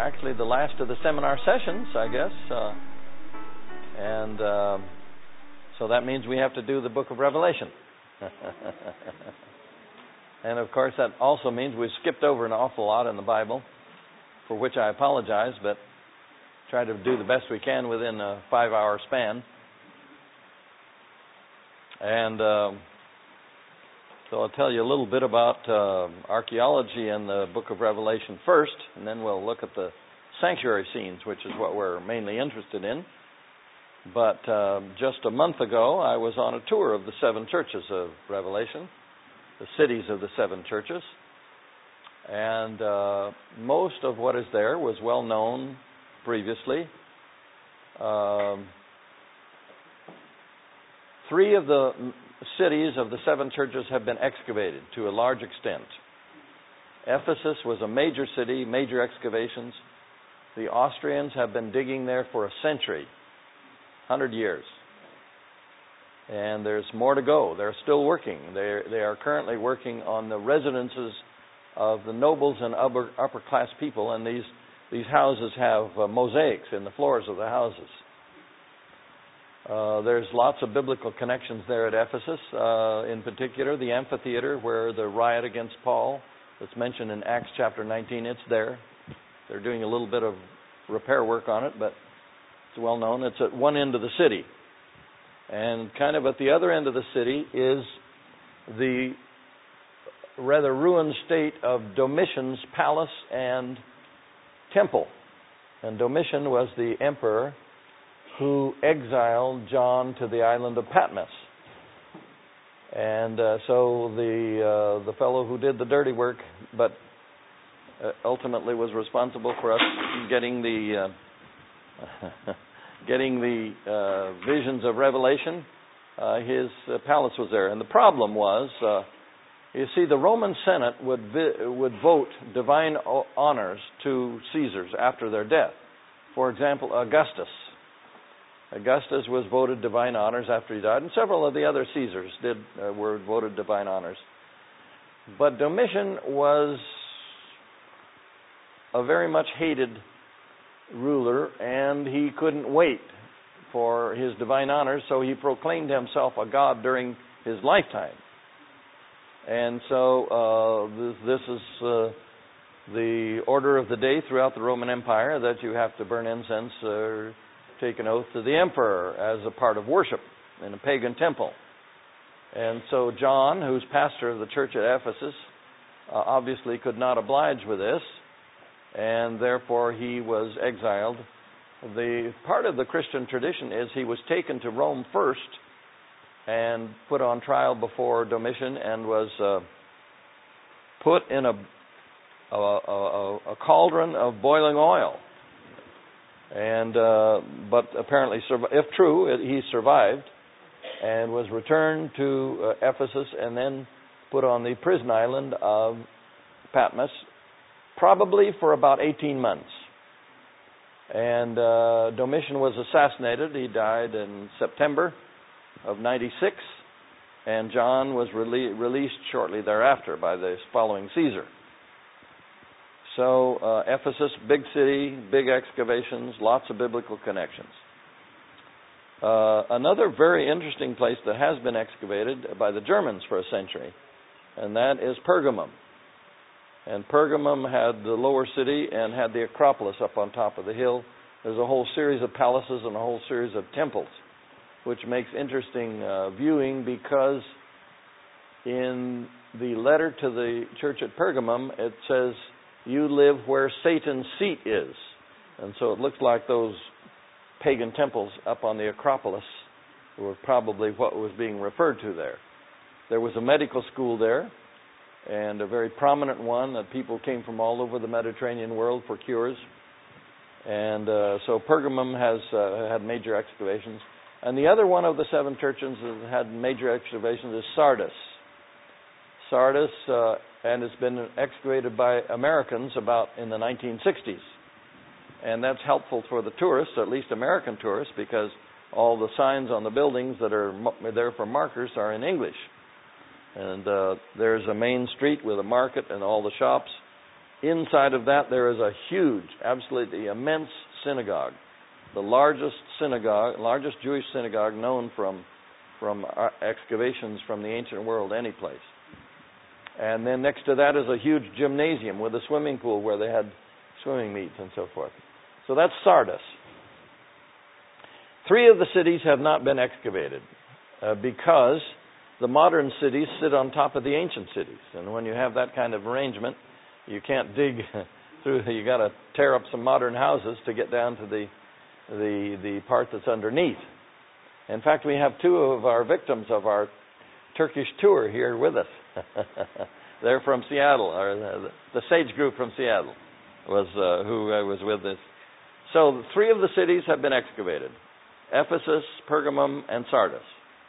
actually the last of the seminar sessions, I guess. So that means we have to do the book of Revelation. And, of course, that also means we've skipped over an awful lot in the Bible, for which I apologize, but try to do the best we can within a 5-hour span. And so I'll tell you a little bit about archaeology and the book of Revelation first, and then we'll look at the sanctuary scenes, which is what we're mainly interested in. But just a month ago, I was on a tour of the 7 churches of Revelation, the cities of the 7 churches. And most of what is there was well known previously. 3 of the cities of the 7 churches have been excavated to a large extent. Ephesus was a major city, major excavations. The Austrians have been digging there for a century, 100 years. And there's more to go. They're still working. They are currently working on the residences of the nobles and upper class people, and these houses have mosaics in the floors of the houses. There's lots of biblical connections there at Ephesus, in particular the amphitheater where the riot against Paul that's mentioned in Acts chapter 19, it's there. They're doing a little bit of repair work on it, but it's well known. It's at one end of the city. And kind of at the other end of the city is the rather ruined state of Domitian's palace and temple. And Domitian was the emperor who exiled John to the island of Patmos. And so the fellow who did the dirty work, but ultimately was responsible for us getting the visions of Revelation, his palace was there. And the problem was, you see, the Roman Senate would vote divine honors to Caesars after their death. For example, Augustus was voted divine honors after he died, and several of the other Caesars were voted divine honors. But Domitian was a very much hated ruler, and he couldn't wait for his divine honors, so he proclaimed himself a god during his lifetime. And so this is the order of the day throughout the Roman Empire, that you have to burn incense or take an oath to the emperor as a part of worship in a pagan temple. And so John, who's pastor of the church at Ephesus, obviously could not oblige with this, and therefore he was exiled. The part of the Christian tradition is he was taken to Rome first and put on trial before Domitian and was put in a cauldron of boiling oil. And but apparently, if true, he survived and was returned to Ephesus and then put on the prison island of Patmos, probably for about 18 months. And Domitian was assassinated. He died in September of 96, and John was released shortly thereafter by the following Caesar. So Ephesus, big city, big excavations, lots of biblical connections. Another very interesting place that has been excavated by the Germans for a century, and that is Pergamum. And Pergamum had the lower city and had the Acropolis up on top of the hill. There's a whole series of palaces and a whole series of temples, which makes interesting viewing, because in the letter to the church at Pergamum, it says, "You live where Satan's seat is." And so it looks like those pagan temples up on the Acropolis were probably what was being referred to there. There was a medical school there, and a very prominent one, that people came from all over the Mediterranean world for cures. And so Pergamum has had major excavations. And the other one of the 7 churches that had major excavations is Sardis. Sardis, and it's been excavated by Americans about in the 1960s. And that's helpful for the tourists, at least American tourists, because all the signs on the buildings that are there for markers are in English. And there's a main street with a market and all the shops. Inside of that, there is a huge, absolutely immense synagogue, the largest Jewish synagogue known from excavations from the ancient world, any place. And then next to that is a huge gymnasium with a swimming pool where they had swimming meets and so forth. So that's Sardis. 3 of the cities have not been excavated because the modern cities sit on top of the ancient cities. And when you have that kind of arrangement, you can't dig through. You got to tear up some modern houses to get down to the part that's underneath. In fact, we have 2 of our victims of our Turkish tour here with us. They're from Seattle, or the Sage group from Seattle was who I was with this. So 3 of the cities have been excavated: Ephesus, Pergamum, and Sardis.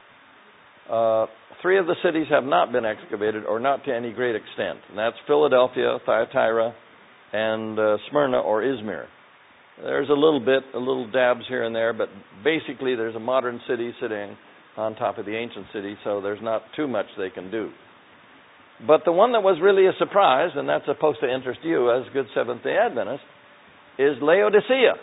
3 of the cities have not been excavated, or not to any great extent, and that's Philadelphia, Thyatira, and Smyrna or Izmir. There's a little dabs here and there, but basically there's a modern city sitting on top of the ancient city, so there's not too much they can do. But the one that was really a surprise, and that's supposed to interest you as good Seventh-day Adventist, is Laodicea.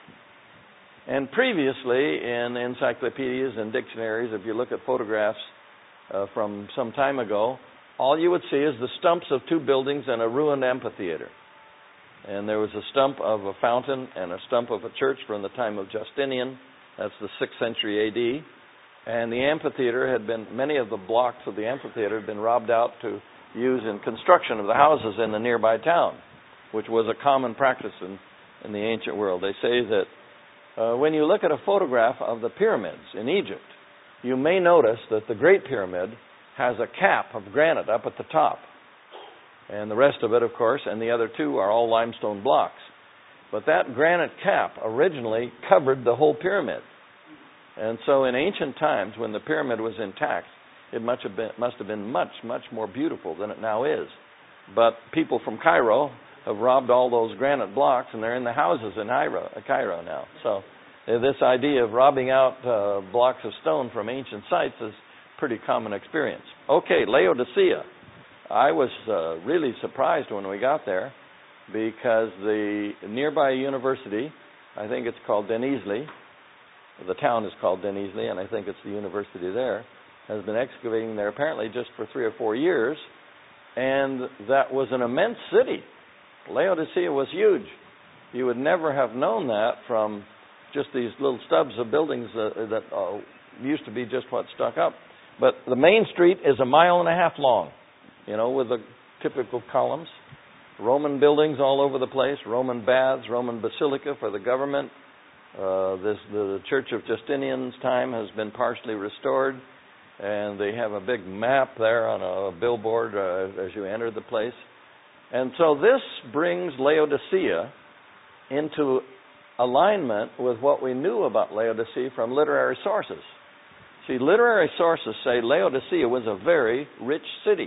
And previously in encyclopedias and dictionaries, if you look at photographs from some time ago, all you would see is the stumps of 2 buildings and a ruined amphitheater. And there was a stump of a fountain and a stump of a church from the time of Justinian. That's the 6th century A.D. And the amphitheater many of the blocks of the amphitheater had been robbed out to use in construction of the houses in the nearby town, which was a common practice in the ancient world. They say that when you look at a photograph of the pyramids in Egypt, you may notice that the Great Pyramid has a cap of granite up at the top. And the rest of it, of course, and the other 2 are all limestone blocks. But that granite cap originally covered the whole pyramid. And so in ancient times, when the pyramid was intact, it must have been much, much more beautiful than it now is. But people from Cairo have robbed all those granite blocks, and they're in the houses in Cairo now. So this idea of robbing out blocks of stone from ancient sites is a pretty common experience. Okay, Laodicea. I was really surprised when we got there because the nearby university, I think it's called Denizli, the town is called Denizli, and I think it's the university there, has been excavating there apparently just for 3 or 4 years, and that was an immense city. Laodicea was huge. You would never have known that from just these little stubs of buildings that used to be just what stuck up. But the main street is 1.5 miles long, with the typical columns. Roman buildings all over the place, Roman baths, Roman basilica for the government. The Church of Justinian's time has been partially restored, and they have a big map there on a billboard as you enter the place. And so this brings Laodicea into alignment with what we knew about Laodicea from literary sources. See, literary sources say Laodicea was a very rich city.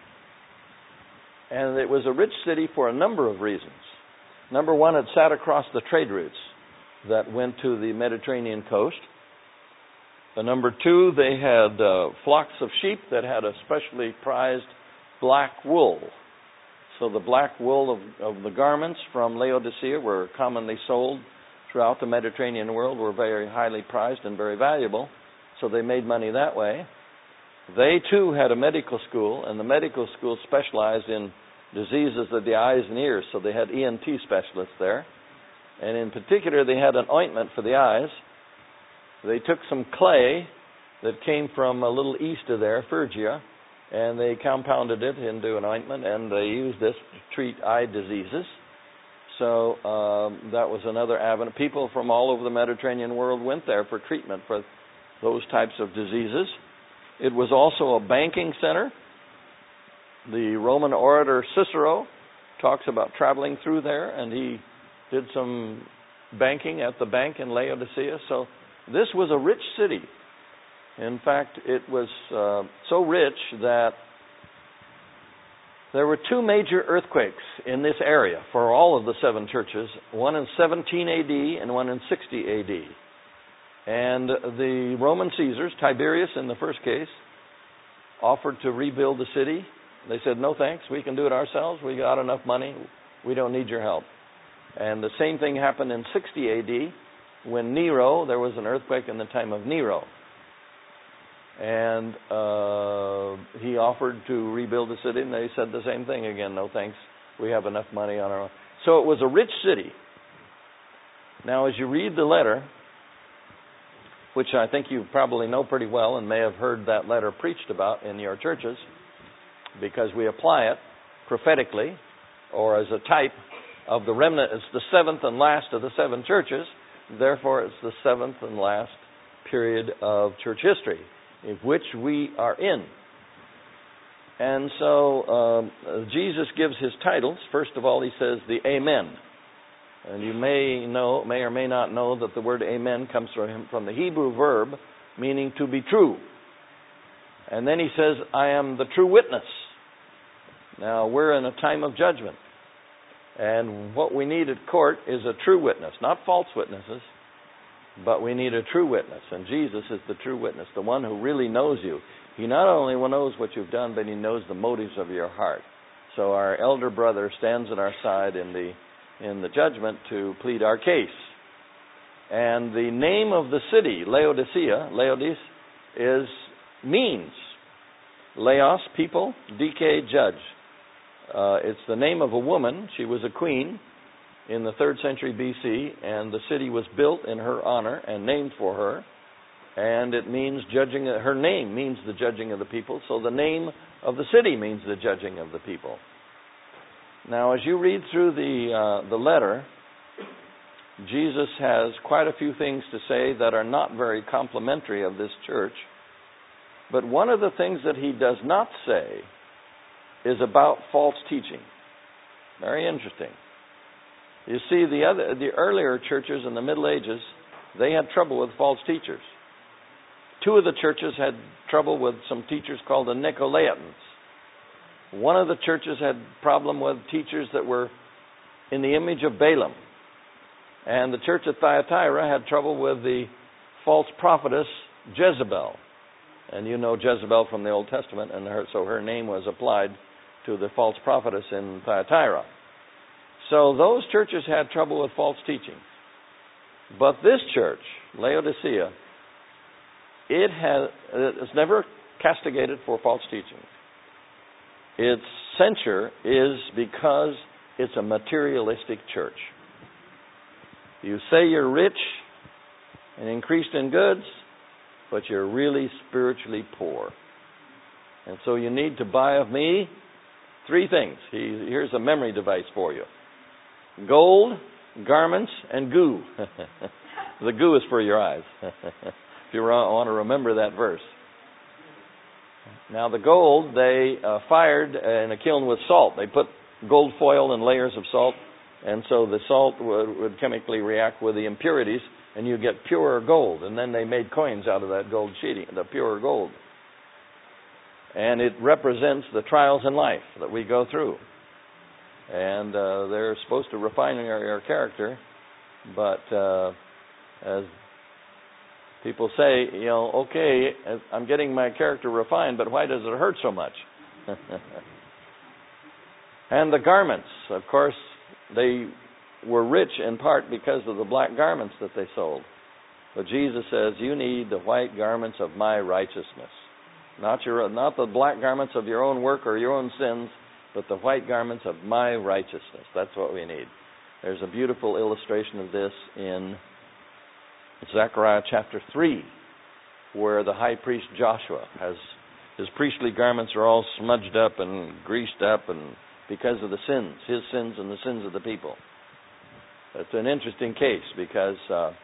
And it was a rich city for a number of reasons. Number one, it sat across the trade routes that went to the Mediterranean coast. Number 2, they had flocks of sheep that had a specially prized black wool. So the black wool of the garments from Laodicea were commonly sold throughout the Mediterranean world, were very highly prized and very valuable. So they made money that way. They too had a medical school, and the medical school specialized in diseases of the eyes and ears. So they had ENT specialists there. And in particular, they had an ointment for the eyes. They took some clay that came from a little east of there, Phrygia, and they compounded it into an ointment, and they used this to treat eye diseases. So that was another avenue. People from all over the Mediterranean world went there for treatment for those types of diseases. It was also a banking center. The Roman orator Cicero talks about traveling through there, and he did some banking at the bank in Laodicea. So this was a rich city. In fact, it was so rich that there were 2 major earthquakes in this area for all of the 7 churches, one in 17 AD and one in 60 AD. And the Roman Caesars, Tiberius in the first case, offered to rebuild the city. They said, no thanks, we can do it ourselves. We got enough money. We don't need your help. And the same thing happened in 60 A.D. when Nero, there was an earthquake in the time of Nero. And he offered to rebuild the city, and they said the same thing again. No thanks. We have enough money on our own. So it was a rich city. Now, as you read the letter, which I think you probably know pretty well and may have heard that letter preached about in your churches, because we apply it prophetically or as a type of the remnant. It's the seventh and last of the seven churches. Therefore, it's the seventh and last period of church history, in which we are in. And so Jesus gives his titles. First of all, he says the Amen. And you may or may not know that the word amen comes from the Hebrew verb meaning to be true. And then he says, I am the true witness. Now, we're in a time of judgment. And what we need at court is a true witness, not false witnesses, but we need a true witness. And Jesus is the true witness, the one who really knows you. He not only knows what you've done, but he knows the motives of your heart. So our elder brother stands at our side in the judgment to plead our case. And the name of the city, Laodice, means Laos, people, Dike, judge. It's the name of a woman. She was a queen in the 3rd century BC, and the city was built in her honor and named for her. And it means judging. Her name means the judging of the people. So the name of the city means the judging of the people. Now, as you read through the letter, Jesus has quite a few things to say that are not very complimentary of this church. But one of the things that he does not say is about false teaching. Very interesting. You see, the earlier churches in the Middle Ages, they had trouble with false teachers. 2 of the churches had trouble with some teachers called the Nicolaitans. One of the churches had problem with teachers that were in the image of Balaam. And the church at Thyatira had trouble with the false prophetess Jezebel. And you know Jezebel from the Old Testament, and so her name was applied to the false prophetess in Thyatira. So those churches had trouble with false teaching. But this church, Laodicea, it's never castigated for false teaching. Its censure is because it's a materialistic church. You say you're rich and increased in goods, but you're really spiritually poor. And so you need to buy of me 3 things. Here's a memory device for you. Gold, garments, and goo. The goo is for your eyes. If you want to remember that verse. Now the gold, they fired in a kiln with salt. They put gold foil and layers of salt, and so the salt would chemically react with the impurities, and you get pure gold. And then they made coins out of that gold sheeting, the pure gold. And it represents the trials in life that we go through. And they're supposed to refine our character, but as people say, okay, I'm getting my character refined, but why does it hurt so much? And the garments, of course, they were rich in part because of the black garments that they sold. But Jesus says, you need the white garments of my righteousness. Not the black garments of your own work or your own sins, but the white garments of my righteousness. That's what we need. There's a beautiful illustration of this in Zechariah chapter 3, where the high priest Joshua has his priestly garments are all smudged up and greased up, and because of the sins, his sins and the sins of the people. It's an interesting case because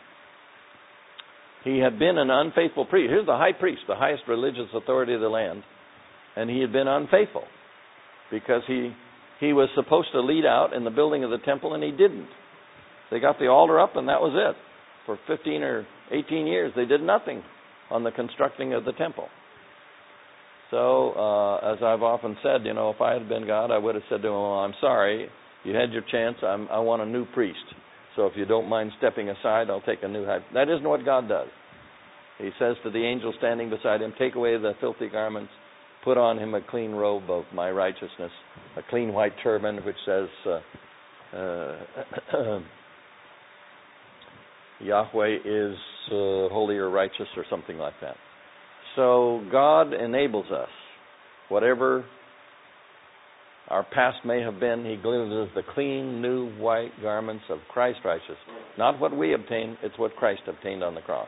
he had been an unfaithful priest. Here's the high priest, the highest religious authority of the land, and he had been unfaithful because he was supposed to lead out in the building of the temple, and he didn't. They got the altar up, and that was it. For 15 or 18 years, they did nothing on the constructing of the temple. So, as I've often said, if I had been God, I would have said to him, well, I'm sorry, you had your chance, I want a new priest. So if you don't mind stepping aside, I'll take a new high. That isn't what God does. He says to the angel standing beside him, take away the filthy garments, put on him a clean robe of my righteousness, a clean white turban, which says Yahweh is holy or righteous or something like that. So God enables us. Whatever our past may have been, He gives us the clean, new, white garments of Christ's righteousness. Not what we obtain, it's what Christ obtained on the cross.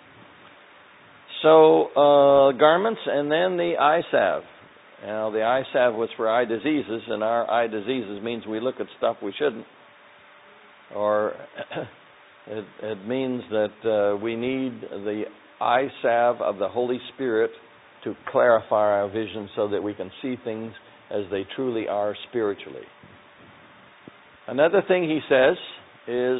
So, garments, and then the eye salve. Now, the eye salve was for eye diseases, and our eye diseases means we look at stuff we shouldn't. Or it means that we need the eye salve of the Holy Spirit to clarify our vision so that we can see things as they truly are spiritually. Another thing he says is,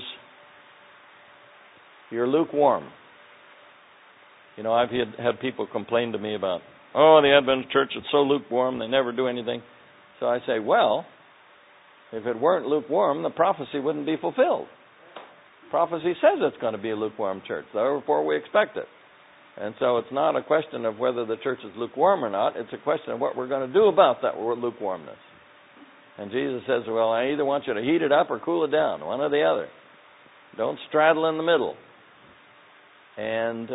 you're lukewarm. You know, I've had people complain to me about, the Adventist church is so lukewarm, they never do anything. So I say, well, if it weren't lukewarm, the prophecy wouldn't be fulfilled. Prophecy says it's going to be a lukewarm church, therefore we expect it. And so it's not a question of whether the church is lukewarm or not. It's a question of what we're going to do about that lukewarmness. And Jesus says, well, I either want you to heat it up or cool it down, one or the other. Don't straddle in the middle. And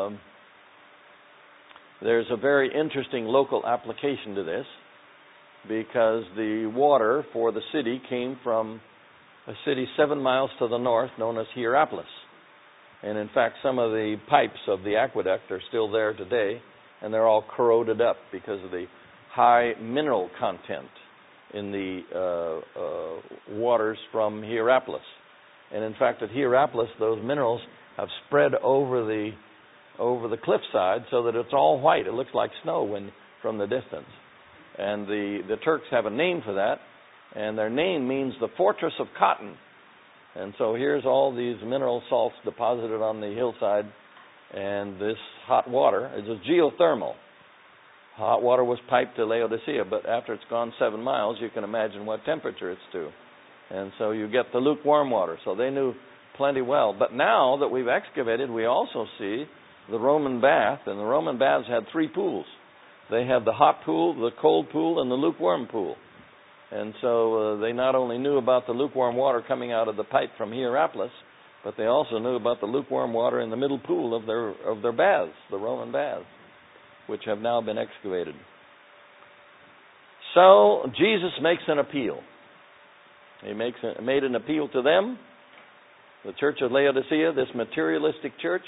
there's a very interesting local application to this, because the water for the city came from a city 7 miles to the north known as Hierapolis. And in fact, some of the pipes of the aqueduct are still there today, and they're all corroded up because of the high mineral content in the waters from Hierapolis. And in fact, at Hierapolis, those minerals have spread over the cliffside so that it's all white. It looks like snow from the distance. And the Turks have a name for that, and their name means the fortress of cotton. And so here's all these mineral salts deposited on the hillside, and this hot water is geothermal. Hot water was piped to Laodicea, but after it's gone 7 miles, you can imagine what temperature it's to. And so you get the lukewarm water. So they knew plenty well. But now that we've excavated, we also see the Roman bath, and the Roman baths had 3 pools. They had the hot pool, the cold pool, and the lukewarm pool. And so they not only knew about the lukewarm water coming out of the pipe from Hierapolis, but they also knew about the lukewarm water in the middle pool of their baths, the Roman baths, which have now been excavated. So Jesus makes an appeal. He made an appeal to them, the church of Laodicea, this materialistic church,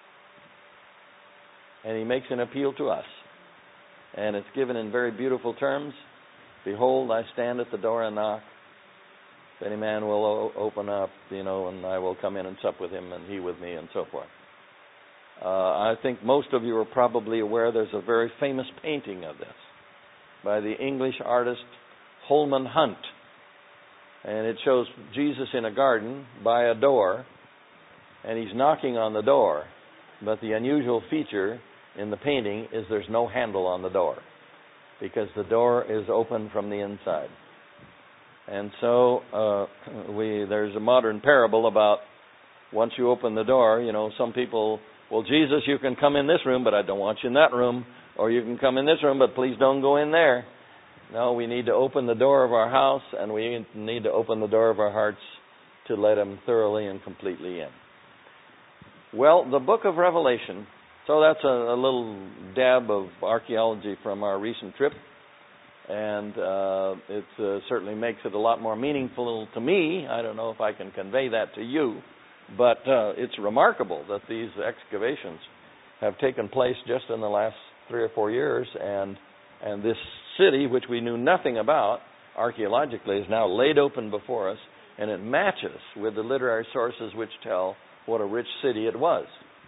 and he makes an appeal to us. And it's given in very beautiful terms. Behold, I stand at the door and knock. If any man will open up, and I will come in and sup with him and he with me, and so forth. I think most of you are probably aware there's a very famous painting of this by the English artist Holman Hunt. And it shows Jesus in a garden by a door, and he's knocking on the door. But the unusual feature in the painting is there's no handle on the door, because the door is open from the inside. And so there's a modern parable about once you open the door, some people, well, Jesus, you can come in this room, but I don't want you in that room. Or you can come in this room, but please don't go in there. No, we need to open the door of our house, and we need to open the door of our hearts to let Him thoroughly and completely in. Well, the book of Revelation, so that's a little dab of archaeology from our recent trip, and it certainly makes it a lot more meaningful to me. I don't know if I can convey that to you, but it's remarkable that these excavations have taken place just in the last 3 or 4 years, and this city, which we knew nothing about archaeologically, is now laid open before us, and it matches with the literary sources which tell what a rich city it was.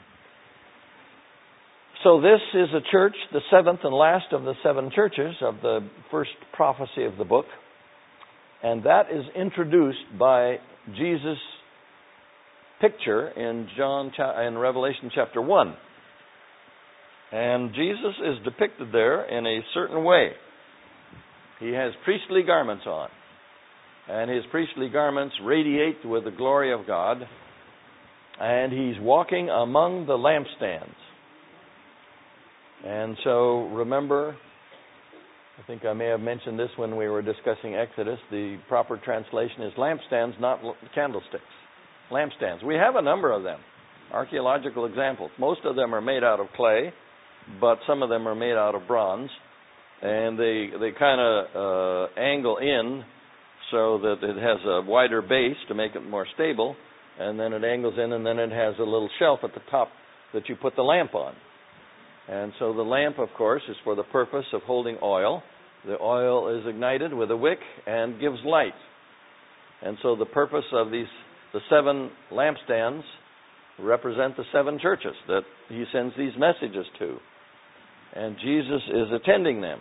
So this is a church, the 7th and last of the 7 churches of the first prophecy of the book, and that is introduced by Jesus' picture in Revelation chapter 1. And Jesus is depicted there in a certain way. He has priestly garments on, and his priestly garments radiate with the glory of God, and he's walking among the lampstands. And so remember, I think I may have mentioned this when we were discussing Exodus. The proper translation is lampstands, not candlesticks. Lampstands. We have a number of them, archaeological examples. Most of them are made out of clay, but some of them are made out of bronze. And they kind of angle in so that it has a wider base to make it more stable. And then it angles in, and then it has a little shelf at the top that you put the lamp on. And so the lamp, of course, is for the purpose of holding oil. The oil is ignited with a wick and gives light. And so the purpose of the 7 lampstands represent the 7 churches that he sends these messages to. And Jesus is attending them.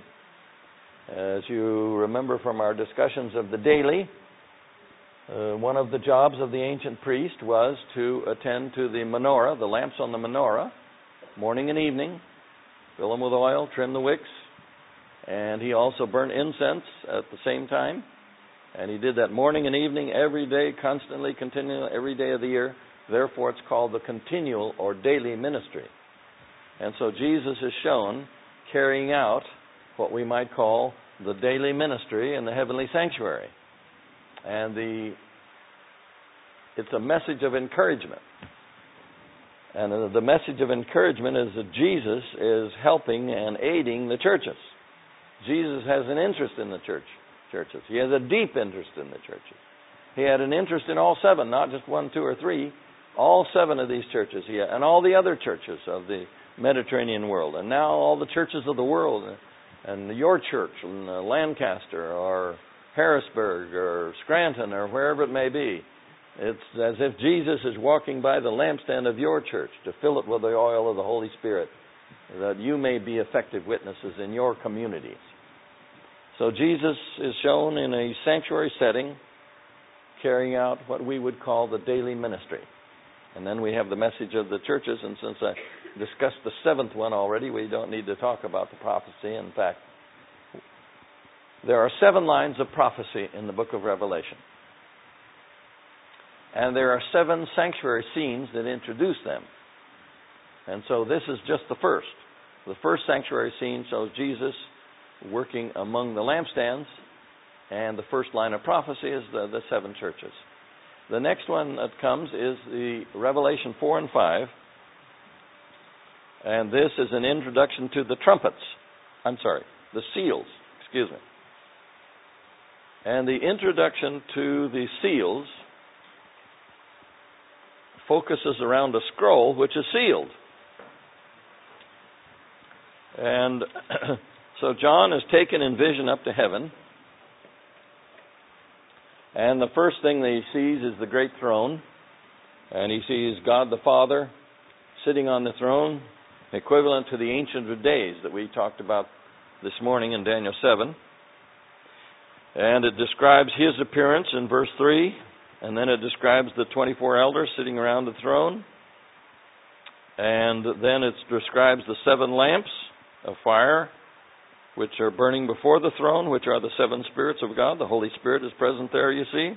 As you remember from our discussions of the daily, one of the jobs of the ancient priest was to attend to the menorah, the lamps on the menorah, morning and evening, fill them with oil, trim the wicks, and he also burned incense at the same time. And he did that morning and evening, every day, constantly, continually, every day of the year. Therefore, it's called the continual or daily ministry. And so Jesus is shown carrying out what we might call the daily ministry in the heavenly sanctuary. And it's a message of encouragement. And the message of encouragement is that Jesus is helping and aiding the churches. Jesus has an interest in the churches. He has a deep interest in the churches. He had an interest in all 7, not just 1, 2, or 3. All 7 of these churches, and all the other churches of the Mediterranean world, and now all the churches of the world, and your church in Lancaster or Harrisburg or Scranton or wherever it may be. It's as if Jesus is walking by the lampstand of your church to fill it with the oil of the Holy Spirit, that you may be effective witnesses in your communities. So Jesus is shown in a sanctuary setting, carrying out what we would call the daily ministry. And then we have the message of the churches, and since I discussed the 7th one already, we don't need to talk about the prophecy. In fact, there are 7 lines of prophecy in the book of Revelation. And there are 7 sanctuary scenes that introduce them. And so this is just the first. The first sanctuary scene shows Jesus working among the lampstands, and the first line of prophecy is the 7 churches. The next one that comes is the Revelation 4 and 5, and this is an introduction to the the seals, And the introduction to the seals focuses around a scroll which is sealed. And so John is taken in vision up to heaven, and the first thing that he sees is the great throne, and he sees God the Father sitting on the throne, equivalent to the Ancient of Days that we talked about this morning in Daniel 7. And it describes his appearance in verse 3, and then it describes the 24 elders sitting around the throne, and then it describes the 7 lamps of fire which are burning before the throne, which are the 7 spirits of God. The Holy Spirit is present there, you see.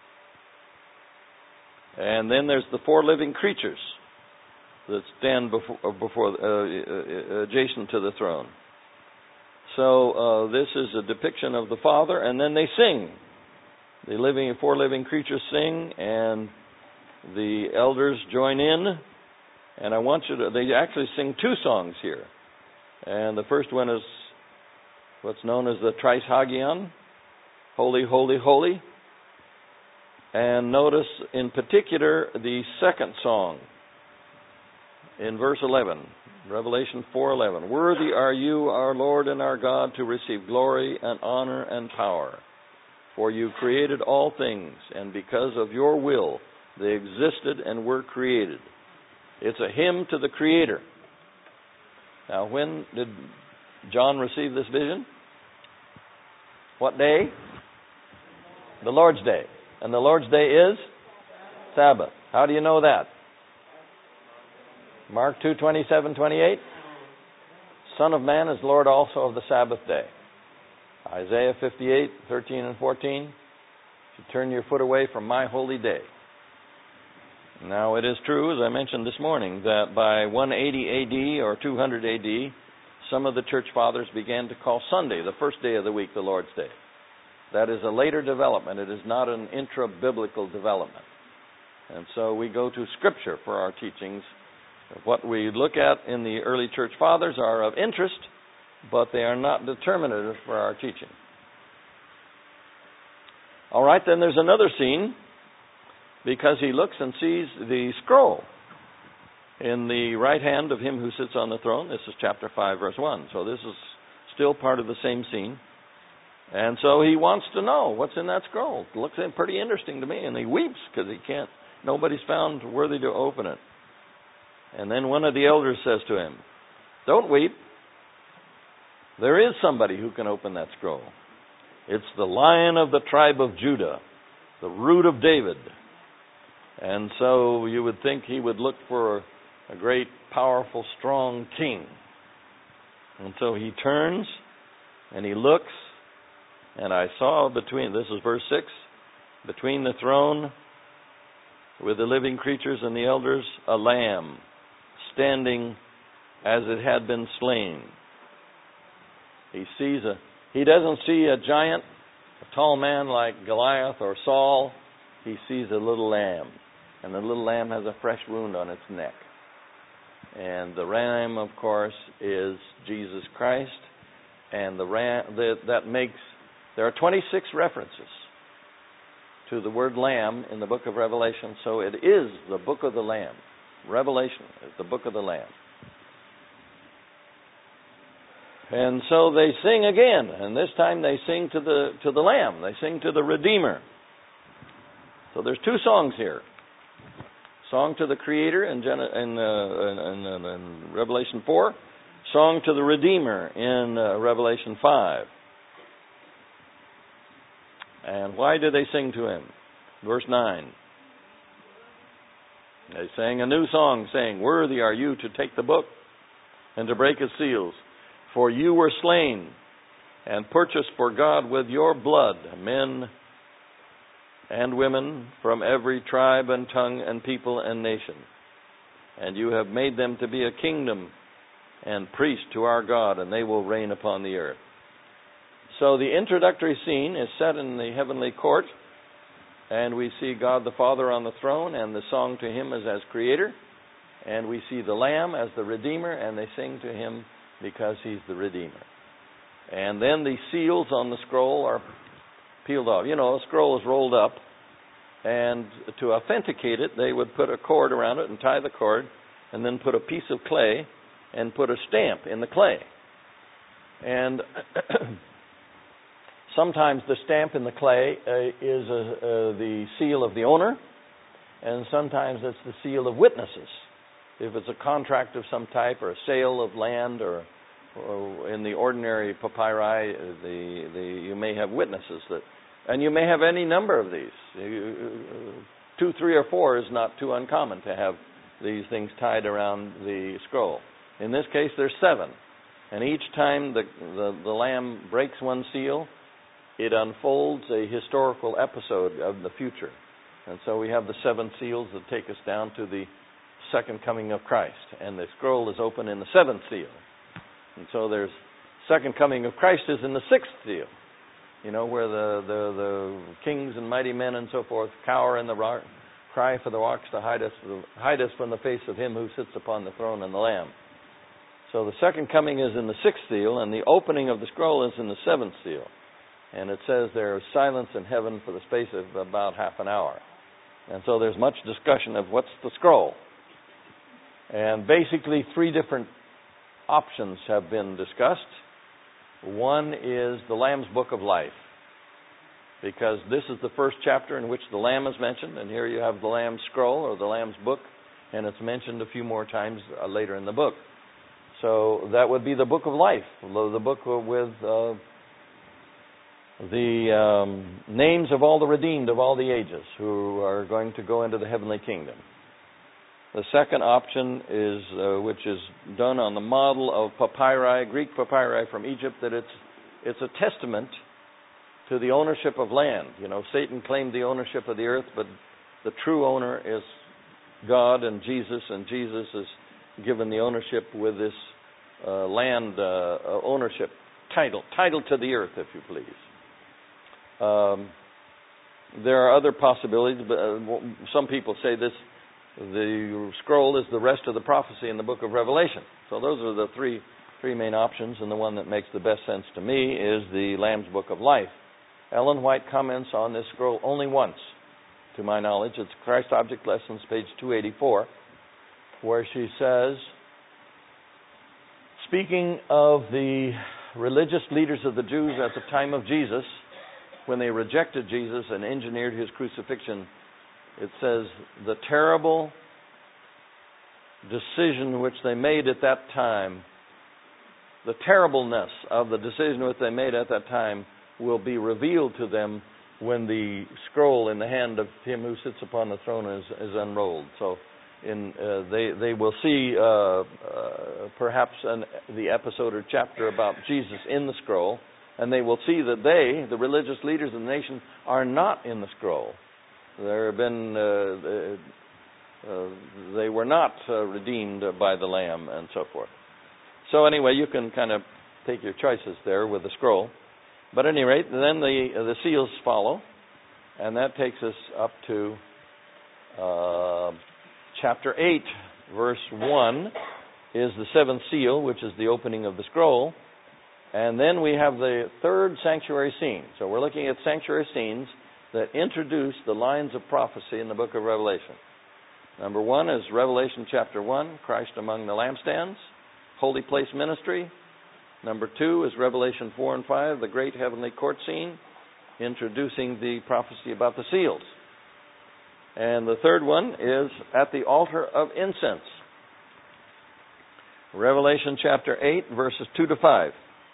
And then there's the 4 living creatures that stand adjacent to the throne. So this is a depiction of the Father, and then they sing. The 4 living creatures sing, and the elders join in. And they actually sing 2 songs here. And the first one is what's known as the Trisagion, Holy, Holy, Holy. And notice in particular the second song in verse 11, Revelation 4:11. Worthy are you, our Lord and our God, to receive glory and honor and power. For you created all things, and because of your will they existed and were created. It's a hymn to the Creator. Now, when did John receive this vision? What day? The Lord's Day. And the Lord's Day is? Sabbath. How do you know that? Mark 2:27-28. Son of Man is Lord also of the Sabbath day. Isaiah 58:13 and 14. To turn your foot away from my holy day. Now, it is true, as I mentioned this morning, that by 180 AD or 200 AD, some of the church fathers began to call Sunday, the first day of the week, the Lord's Day. That is a later development. It is not an intra-biblical development. And so we go to Scripture for our teachings. What we look at in the early church fathers are of interest, but they are not determinative for our teaching. All right, then there's another scene, because he looks and sees the scroll in the right hand of him who sits on the throne. This is chapter 5, verse 1. So this is still part of the same scene. And so he wants to know what's in that scroll. It looks pretty interesting to me, and he weeps because nobody's found worthy to open it. And then one of the elders says to him, "Don't weep. There is somebody who can open that scroll. It's the Lion of the tribe of Judah, the Root of David." And so you would think he would look for a great, powerful, strong king. And so he turns and he looks, and I saw this is verse 6, between the throne with the living creatures and the elders, a lamb standing as it had been slain. He doesn't see a giant, a tall man like Goliath or Saul. He sees a little lamb. And the little lamb has a fresh wound on its neck. And the lamb, of course, is Jesus Christ. And there are 26 references to the word lamb in the book of Revelation. So it is the book of the Lamb. Revelation is the book of the Lamb. And so they sing again, and this time they sing to the Lamb. They sing to the Redeemer. So there's two songs here. Song to the Creator in Revelation 4. Song to the Redeemer in Revelation 5. And why do they sing to him? Verse 9. They sang a new song, saying, "Worthy are you to take the book and to break its seals. For you were slain and purchased for God with your blood men and women from every tribe and tongue and people and nation. And you have made them to be a kingdom and priests to our God, and they will reign upon the earth." So the introductory scene is set in the heavenly court, and we see God the Father on the throne, and the song to him is as Creator. And we see the Lamb as the Redeemer, and they sing to him because he's the Redeemer. And then the seals on the scroll are peeled off. You know, a scroll is rolled up, and to authenticate it, they would put a cord around it and tie the cord, and then put a piece of clay and put a stamp in the clay. And sometimes the stamp in the clay is the seal of the owner, and sometimes it's the seal of witnesses. If it's a contract of some type or a sale of land, or in the ordinary papyri, you may have witnesses and you may have any number of these. 2, 3, or 4 is not too uncommon to have these things tied around the scroll. In this case, there's 7, and each time the Lamb breaks one seal, it unfolds a historical episode of the future. And so we have the 7 seals that take us down to the second coming of Christ. And the scroll is open in the 7th seal. And so there's second coming of Christ is in the 6th seal. You know, where the kings and mighty men and so forth cower in the rock, cry for the rocks to hide us from the face of him who sits upon the throne and the Lamb. So the second coming is in the 6th seal, and the opening of the scroll is in the 7th seal. And it says there is silence in heaven for the space of about half an hour. And so there's much discussion of what's the scroll. And basically 3 different options have been discussed. One is the Lamb's Book of Life, because this is the first chapter in which the Lamb is mentioned, and here you have the Lamb's Scroll or the Lamb's Book, and it's mentioned a few more times later in the book. So that would be the Book of Life, the book with the names of all the redeemed of all the ages who are going to go into the heavenly kingdom. The second option is, which is done on the model of papyri, Greek papyri from Egypt, that it's a testament to the ownership of land. You know, Satan claimed the ownership of the earth, but the true owner is God and Jesus is given the ownership with this land ownership, title to the earth, if you please. There are other possibilities, but some people say the scroll is the rest of the prophecy in the book of Revelation. So those are the three main options, and the one that makes the best sense to me is the Lamb's Book of Life. Ellen White comments on this scroll only once, to my knowledge. It's Christ Object Lessons, page 284, where she says, speaking of the religious leaders of the Jews at the time of Jesus, when they rejected Jesus and engineered his crucifixion, it says, the terrible decision which they made at that time, the terribleness of the decision which they made at that time will be revealed to them when the scroll in the hand of him who sits upon the throne is unrolled. So they will see perhaps the episode or chapter about Jesus in the scroll, and they will see that they, the religious leaders of the nation, are not in the scroll. There have been they were not redeemed by the Lamb, and so forth. So anyway, you can kind of take your choices there with the scroll. But at any rate, then the seals follow, and that takes us up to chapter 8, verse 1 is the seventh seal, which is the opening of the scroll. And then we have the third sanctuary scene. So we're looking at sanctuary scenes that introduce the lines of prophecy in the book of Revelation. Number 1 is Revelation chapter 1, Christ among the lampstands, holy place ministry. Number 2 is Revelation 4 and 5, the great heavenly court scene, introducing the prophecy about the seals. And the third one is at the altar of incense. Revelation chapter 8, verses 2 to 5.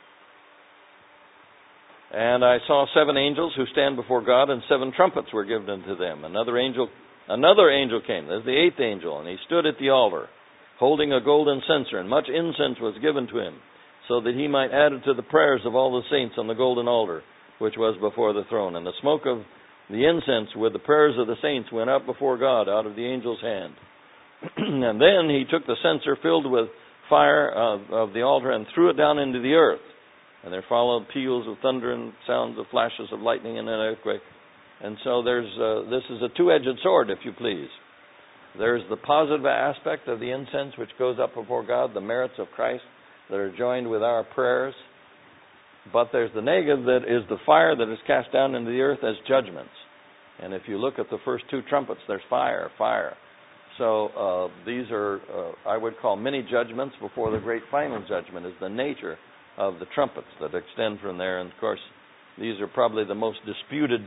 And I saw 7 angels who stand before God, and 7 trumpets were given unto them. Another angel came, that's the 8th angel, and he stood at the altar, holding a golden censer, and much incense was given to him, so that he might add it to the prayers of all the saints on the golden altar, which was before the throne. And the smoke of the incense with the prayers of the saints went up before God out of the angel's hand. And then he took the censer filled with fire of the altar and threw it down into the earth. And there followed peals of thunder and sounds of flashes of lightning and an earthquake. And so this is a two-edged sword, if you please. There's the positive aspect of the incense which goes up before God, the merits of Christ that are joined with our prayers. But there's the negative, that is the fire that is cast down into the earth as judgments. And if you look at the first 2 trumpets, there's fire. So these are, I would call, mini judgments before the great final judgment, is the nature of the trumpets that extend from there. And of course, these are probably the most disputed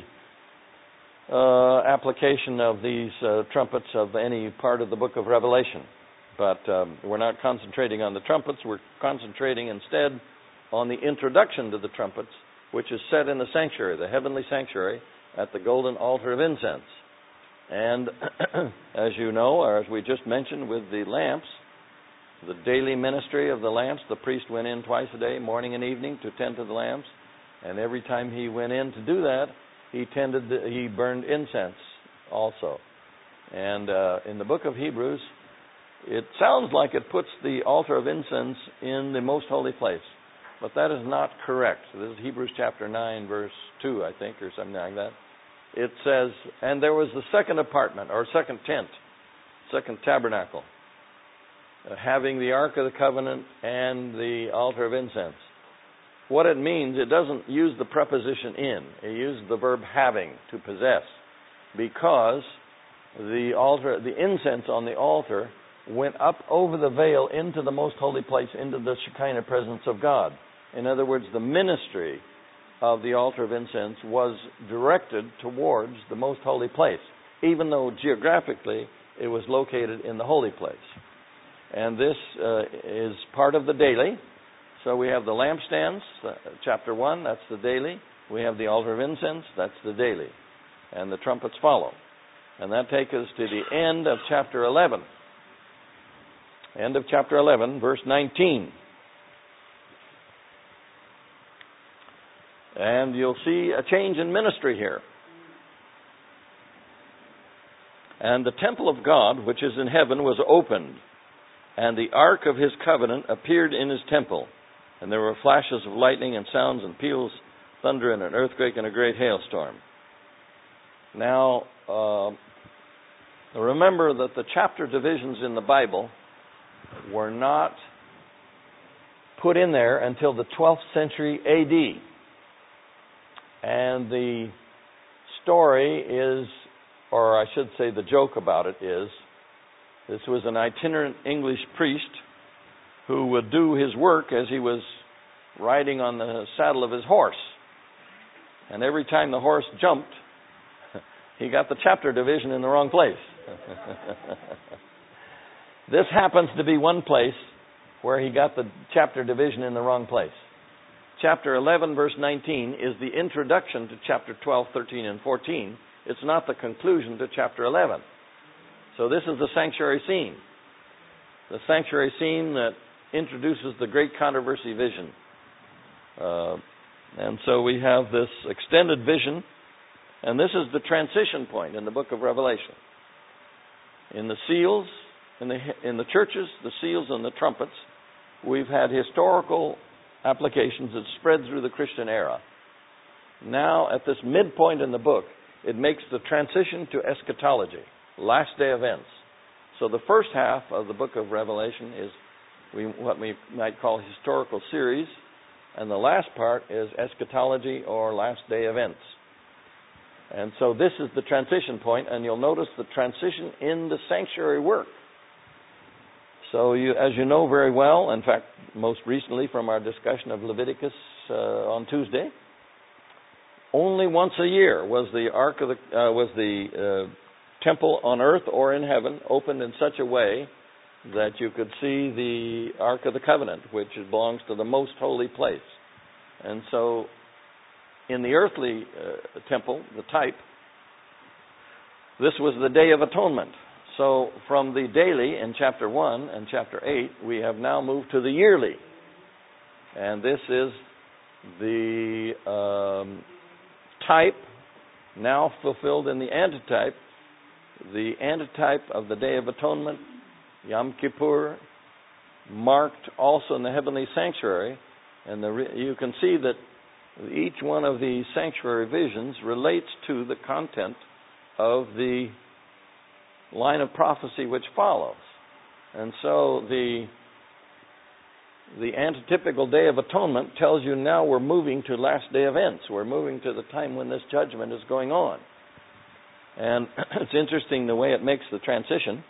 application of these trumpets of any part of the book of Revelation. But we're not concentrating on the trumpets. We're concentrating instead on the introduction to the trumpets, which is set in the sanctuary, the heavenly sanctuary, at the golden altar of incense. And as you know, or as we just mentioned with the lamps, the daily ministry of the lamps, the priest went in twice a day, morning and evening, to tend to the lamps. And every time he went in to do that, he burned incense also. And in the book of Hebrews, it sounds like it puts the altar of incense in the most holy place. But that is not correct. This is Hebrews chapter 9, verse 2, I think, or something like that. It says, and there was the second apartment, or second tent, second tabernacle, having the Ark of the Covenant and the altar of incense. What it means, it doesn't use the preposition in. It uses the verb having, to possess, because the incense on the altar went up over the veil into the most holy place, into the Shekinah presence of God. In other words, the ministry of the altar of incense was directed towards the most holy place, even though geographically it was located in the holy place. And this is part of the daily. So we have the lampstands, chapter 1, that's the daily. We have the altar of incense, that's the daily. And the trumpets follow. And that takes us to the end of chapter 11. End of chapter 11, verse 19. And you'll see a change in ministry here. And the temple of God, which is in heaven, was opened. And the ark of his covenant appeared in his temple. And there were flashes of lightning and sounds and peals, thunder and an earthquake and a great hailstorm. Now, remember that the chapter divisions in the Bible were not put in there until the 12th century A.D. And the story is, or I should say the joke about it is, this was an itinerant English priest who would do his work as he was riding on the saddle of his horse. And every time the horse jumped, he got the chapter division in the wrong place. This happens to be one place where he got the chapter division in the wrong place. Chapter 11, verse 19, is the introduction to chapter 12, 13, and 14. It's not the conclusion to chapter 11. So this is the sanctuary scene. The sanctuary scene that introduces the great controversy vision. And so we have this extended vision, and this is the transition point in the book of Revelation. In the seals, in the churches, the seals, and the trumpets, we've had historical applications that spread through the Christian era. Now, at this midpoint in the book, it makes the transition to eschatology, last day events. So the first half of the book of Revelation is what we might call historical series, and the last part is eschatology or last day events. And so this is the transition point, and you'll notice the transition in the sanctuary work. So as you know very well, in fact, most recently from our discussion of Leviticus on Tuesday, only once a year was the temple on earth or in heaven opened in such a way that you could see the Ark of the Covenant, which belongs to the most holy place. And so in the earthly temple, the type, this was the Day of Atonement. So from the daily in chapter 1 and chapter 8, we have now moved to the yearly. And this is the type now fulfilled in the antitype. The antitype of the Day of Atonement, Yom Kippur, marked also in the heavenly sanctuary. And you can see that each one of the sanctuary visions relates to the content of the line of prophecy which follows. And so the antitypical Day of Atonement tells you now we're moving to last day events. We're moving to the time when this judgment is going on. And it's interesting the way it makes the transition.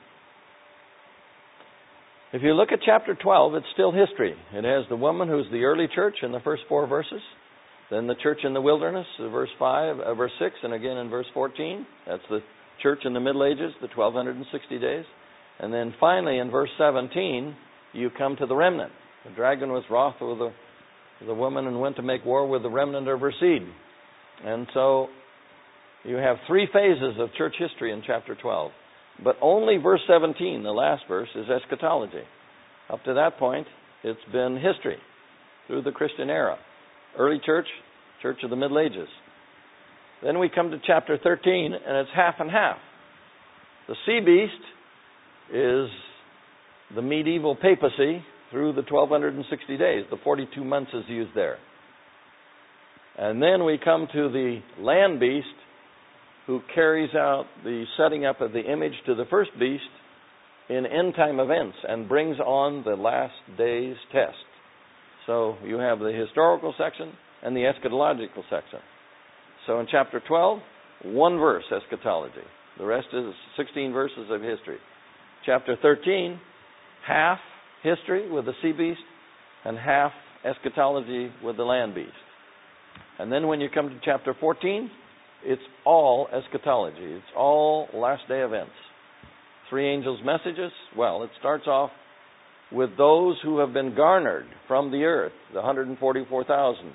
If you look at chapter 12, it's still history. It has the woman who's the early church in the first 4 verses. Then the church in the wilderness, verse 6, and again in verse 14. That's the church in the Middle Ages, the 1260 days. And then finally in verse 17, you come to the remnant. The dragon was wroth with the woman and went to make war with the remnant of her seed. And so you have 3 phases of church history in chapter 12. But only verse 17, the last verse, is eschatology. Up to that point, it's been history through the Christian era. Early church, church of the Middle Ages. Then we come to chapter 13, and it's half and half. The sea beast is the medieval papacy through the 1260 days. The 42 months is used there. And then we come to the land beast, who carries out the setting up of the image to the first beast in end-time events and brings on the last day's test. So you have the historical section and the eschatological section. So in chapter 12, 1 verse, eschatology. The rest is 16 verses of history. Chapter 13, half history with the sea beast and half eschatology with the land beast. And then when you come to chapter 14, it's all eschatology. It's all last day events. 3 angels' messages. Well, it starts off with those who have been garnered from the earth, the 144,000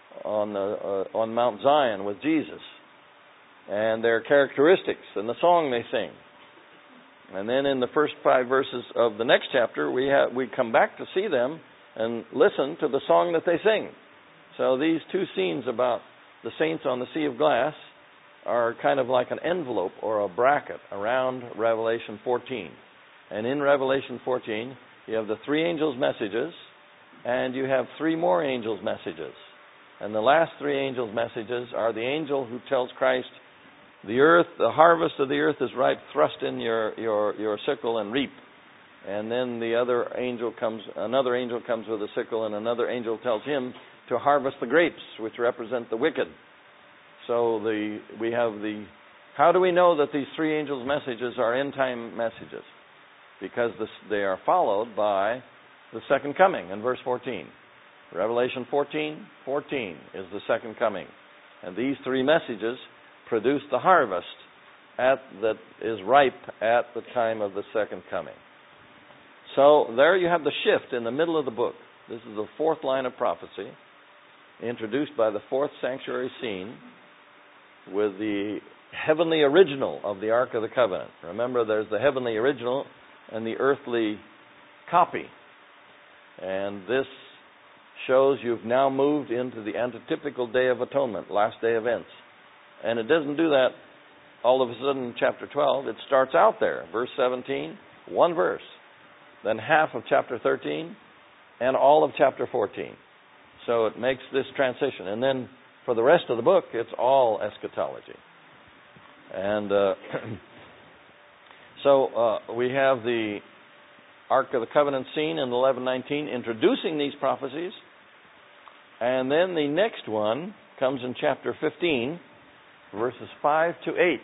on Mount Zion with Jesus, and their characteristics and the song they sing. And then in the first 5 verses of the next chapter, we come back to see them and listen to the song that they sing. So these 2 scenes about the saints on the sea of glass are kind of like an envelope or a bracket around Revelation 14. And in Revelation 14, You have the three angels' messages, and you have three more angels' messages. And the last three angels' messages are the angel who tells Christ, the earth, the harvest of the earth is ripe, thrust in your sickle and reap. And then another angel comes with a sickle, and another angel tells him to harvest the grapes, which represent the wicked. So how do we know that these three angels' messages are end-time messages? Because they are followed by the second coming in verse 14. Revelation 14:14 is the second coming. And these three messages produce the harvest that is ripe at the time of the second coming. So there you have the shift in the middle of the book. This is the fourth line of prophecy, introduced by the fourth sanctuary scene with the heavenly original of the Ark of the Covenant. Remember, there's the heavenly original and the earthly copy. And this shows you've now moved into the antitypical Day of Atonement, last day events. And it doesn't do that all of a sudden in chapter 12. It starts out there, verse 17, one verse, then half of chapter 13, and all of chapter 14. So it makes this transition. And then for the rest of the book, it's all eschatology. And so we have the Ark of the Covenant scene in 11:19 introducing these prophecies. And then the next one comes in chapter 15, verses 5 to 8.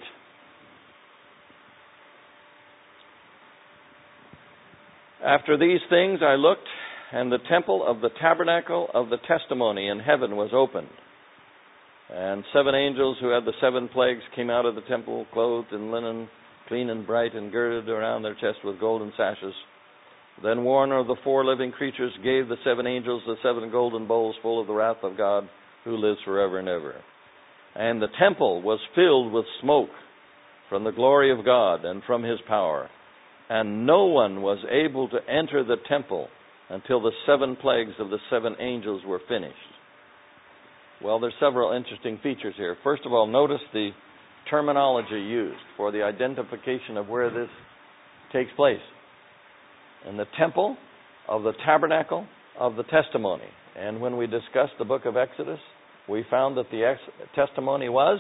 After these things I looked, and the temple of the tabernacle of the testimony in heaven was opened. And 7 angels who had the 7 plagues came out of the temple, clothed in linen, clean and bright, and girded around their chests with golden sashes. Then one of the 4 living creatures gave the 7 angels the 7 golden bowls full of the wrath of God, who lives forever and ever. And the temple was filled with smoke from the glory of God and from his power. And no one was able to enter the temple until the 7 plagues of the 7 angels were finished. Well, there's several interesting features here. First of all, notice the terminology used for the identification of where this takes place. In the temple of the tabernacle of the testimony. And when we discussed the book of Exodus, we found that the testimony was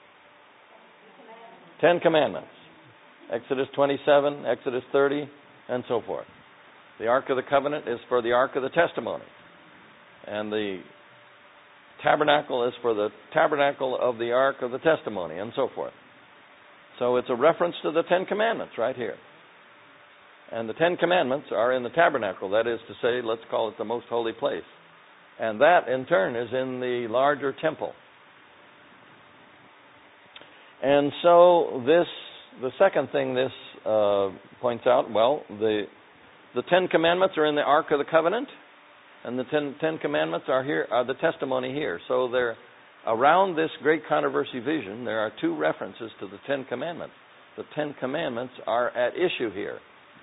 10 commandments. Exodus 27, Exodus 30, and so forth. The Ark of the Covenant is for the Ark of the Testimony. And the tabernacle is for the tabernacle of the Ark of the Testimony, and so forth. So it's a reference to the 10 commandments right here. And the 10 commandments are in the tabernacle. That is to say, let's call it the most holy place. And that, in turn, is in the larger temple. And so the second thing this points out, well, the 10 commandments are in the Ark of the Covenant, and the 10 commandments are the testimony here. So they're around this great controversy vision. There are 2 references to the 10 commandments. The 10 commandments are at issue here.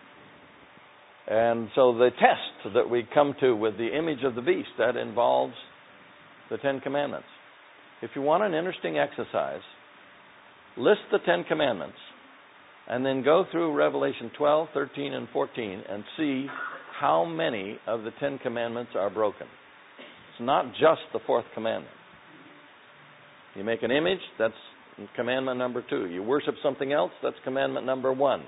And so the test that we come to with the image of the beast, that involves the 10 commandments. If you want an interesting exercise, list the 10 commandments and then go through Revelation 12, 13, and 14 and see how many of the 10 commandments are broken. It's not just the 4th commandment. You make an image, that's commandment number 2. You worship something else, that's commandment number 1.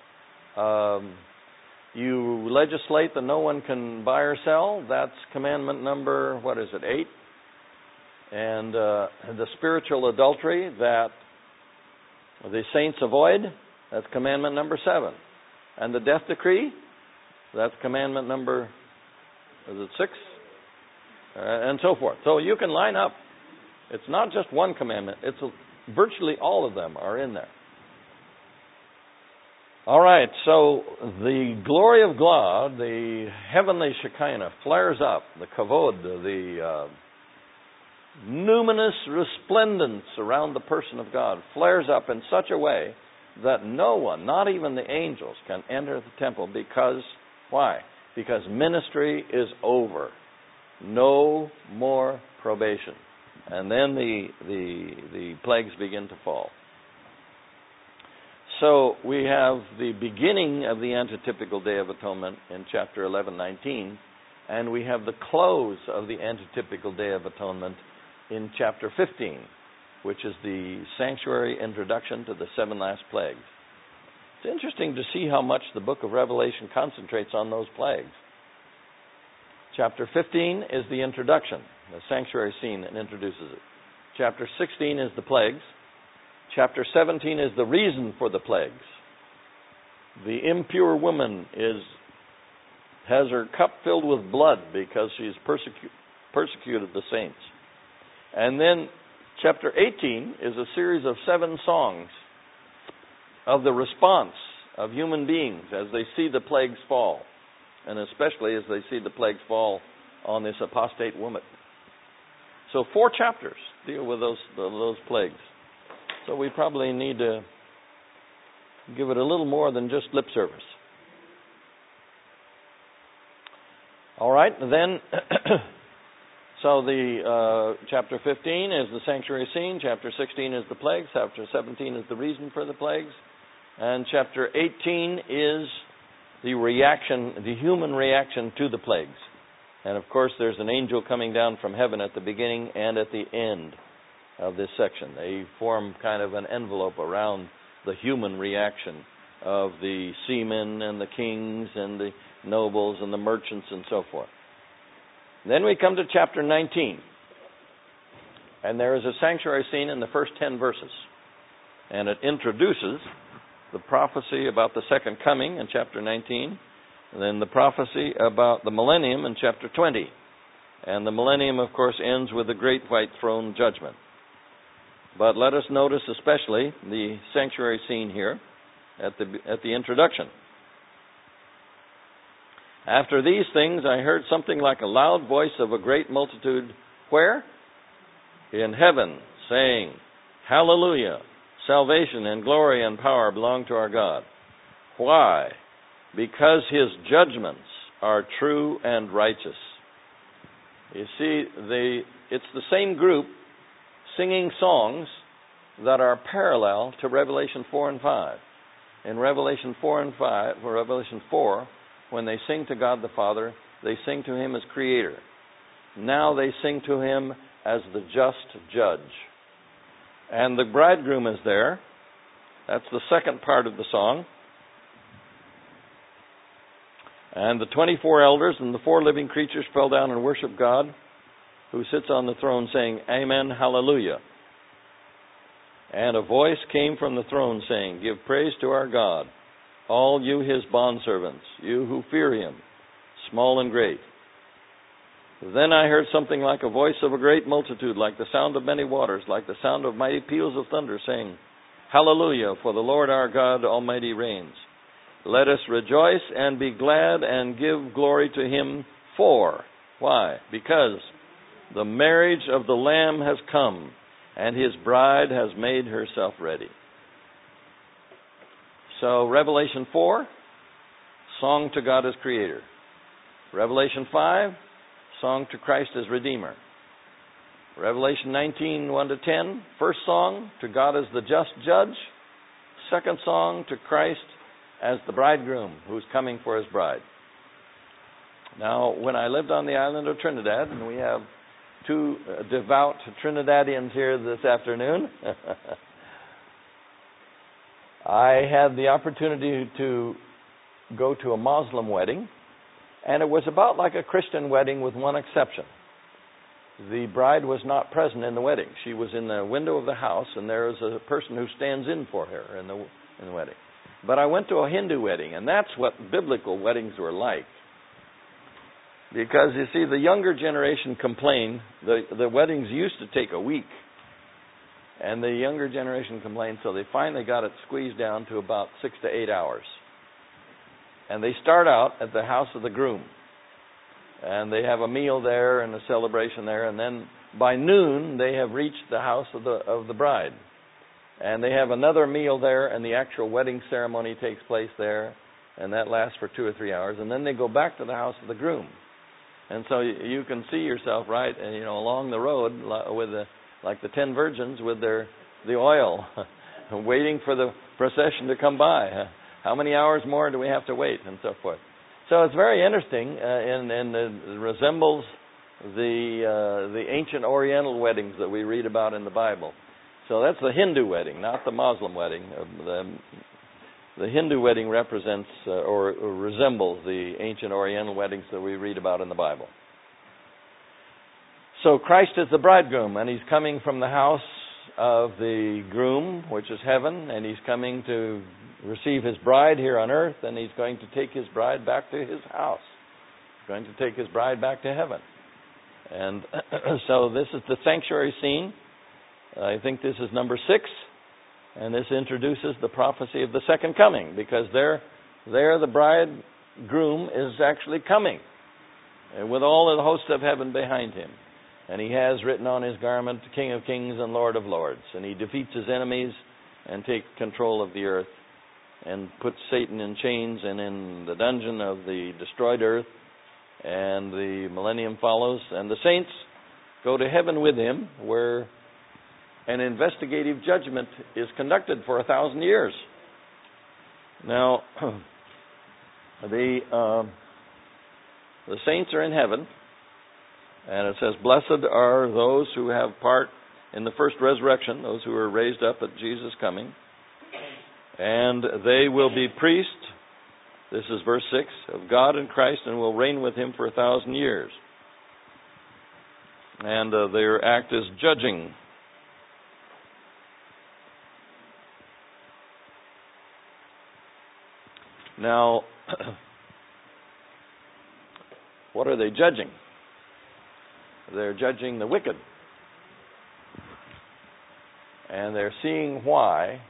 You legislate that no one can buy or sell, that's commandment number, 8? And the spiritual adultery that the saints avoid, that's commandment number 7. And the death decree, that's commandment number, 6? And so forth. So you can line up. It's not just one commandment. Virtually all of them are in there. All right, so the glory of God, the heavenly Shekinah, flares up. The kavod, the numinous resplendence around the person of God, flares up in such a way that no one, not even the angels, can enter the temple because, why? Because ministry is over. No more probation. And then the plagues begin to fall. So we have the beginning of the antitypical Day of Atonement in chapter 11:19, and we have the close of the antitypical Day of Atonement in chapter 15, which is the sanctuary introduction to the 7 last plagues. It's interesting to see how much the book of Revelation concentrates on those plagues. Chapter 15 is the introduction, the sanctuary scene that introduces it. Chapter 16 is the plagues. Chapter 17 is the reason for the plagues. The impure woman has her cup filled with blood because she's persecuted the saints. And then chapter 18 is a series of 7 songs of the response of human beings as they see the plagues fall, and especially as they see the plagues fall on this apostate woman. So 4 chapters deal with those plagues. So we probably need to give it a little more than just lip service. All right, then, so the chapter 15 is the sanctuary scene, chapter 16 is the plagues, chapter 17 is the reason for the plagues, and chapter 18 is the reaction, the human reaction to the plagues. And of course, there's an angel coming down from heaven at the beginning and at the end of this section. They form kind of an envelope around the human reaction of the seamen and the kings and the nobles and the merchants and so forth. Then we come to chapter 19. And there is a sanctuary scene in the first 10 verses. And it introduces the prophecy about the second coming in chapter 19, and then the prophecy about the millennium in chapter 20. And the millennium, of course, ends with the great white throne judgment. But let us notice especially the sanctuary scene here at the introduction. After these things, I heard something like a loud voice of a great multitude. Where? In heaven, saying, Hallelujah! Salvation and glory and power belong to our God. Why? Because His judgments are true and righteous. You see, it's the same group singing songs that are parallel to Revelation 4 and 5. In Revelation 4 and 5, or Revelation 4, when they sing to God the Father, they sing to Him as Creator. Now they sing to Him as the just judge. And the bridegroom is there. That's the second part of the song. And the 24 elders and the 4 living creatures fell down and worshiped God, who sits on the throne, saying, Amen, Hallelujah. And a voice came from the throne saying, Give praise to our God, all you His bondservants, you who fear Him, small and great. Then I heard something like a voice of a great multitude, like the sound of many waters, like the sound of mighty peals of thunder, saying, Hallelujah, for the Lord our God Almighty reigns. Let us rejoice and be glad and give glory to Him for. Why? Because the marriage of the Lamb has come, and His bride has made herself ready. So Revelation 4, song to God as Creator. Revelation 5, song to Christ as Redeemer. Revelation 19, 1 to 10, first song to God as the just judge. Second song to Christ as the bridegroom who's coming for His bride. Now, when I lived on the island of Trinidad, and we have 2 devout Trinidadians here this afternoon, I had the opportunity to go to a Muslim wedding, and it was about like a Christian wedding with one exception. The bride was not present in the wedding. She was in the window of the house, and there is a person who stands in for her in the wedding. But I went to a Hindu wedding, and that's what biblical weddings were like. Because, you see, the younger generation complained. The weddings used to take a week. And the younger generation complained, so they finally got it squeezed down to about 6 to 8 hours. And they start out at the house of the groom. And they have a meal there and a celebration there. And then by noon, they have reached the house of the bride. And they have another meal there, and the actual wedding ceremony takes place there. And that lasts for 2 or 3 hours. And then they go back to the house of the groom. And so you can see yourself, right, and, along the road with like the 10 virgins with the oil waiting for the procession to come by. How many hours more do we have to wait, and so forth. So it's very interesting, and it resembles the ancient Oriental weddings that we read about in the Bible. So that's the Hindu wedding, not the Muslim wedding. The Hindu wedding represents or resembles the ancient Oriental weddings that we read about in the Bible. So Christ is the bridegroom, and he's coming from the house of the groom, which is heaven, and he's coming to receive his bride here on earth, and he's going to take his bride back to his house. He's going to take his bride back to heaven. And so this is the sanctuary scene. I think this is number 6, and this introduces the prophecy of the second coming, because there the bridegroom is actually coming, with all the hosts of heaven behind him. And he has written on his garment, King of Kings and Lord of Lords. And he defeats his enemies and takes control of the earth and puts Satan in chains and in the dungeon of the destroyed earth. And the millennium follows. And the saints go to heaven with him, where an investigative judgment is conducted for 1,000 years. Now, the saints are in heaven. And it says, blessed are those who have part in the first resurrection, those who are raised up at Jesus' coming. And they will be priests, this is verse 6, of God and Christ, and will reign with him for 1,000 years. And their act is judging. Now, what are they judging? They're judging the wicked. And they're seeing why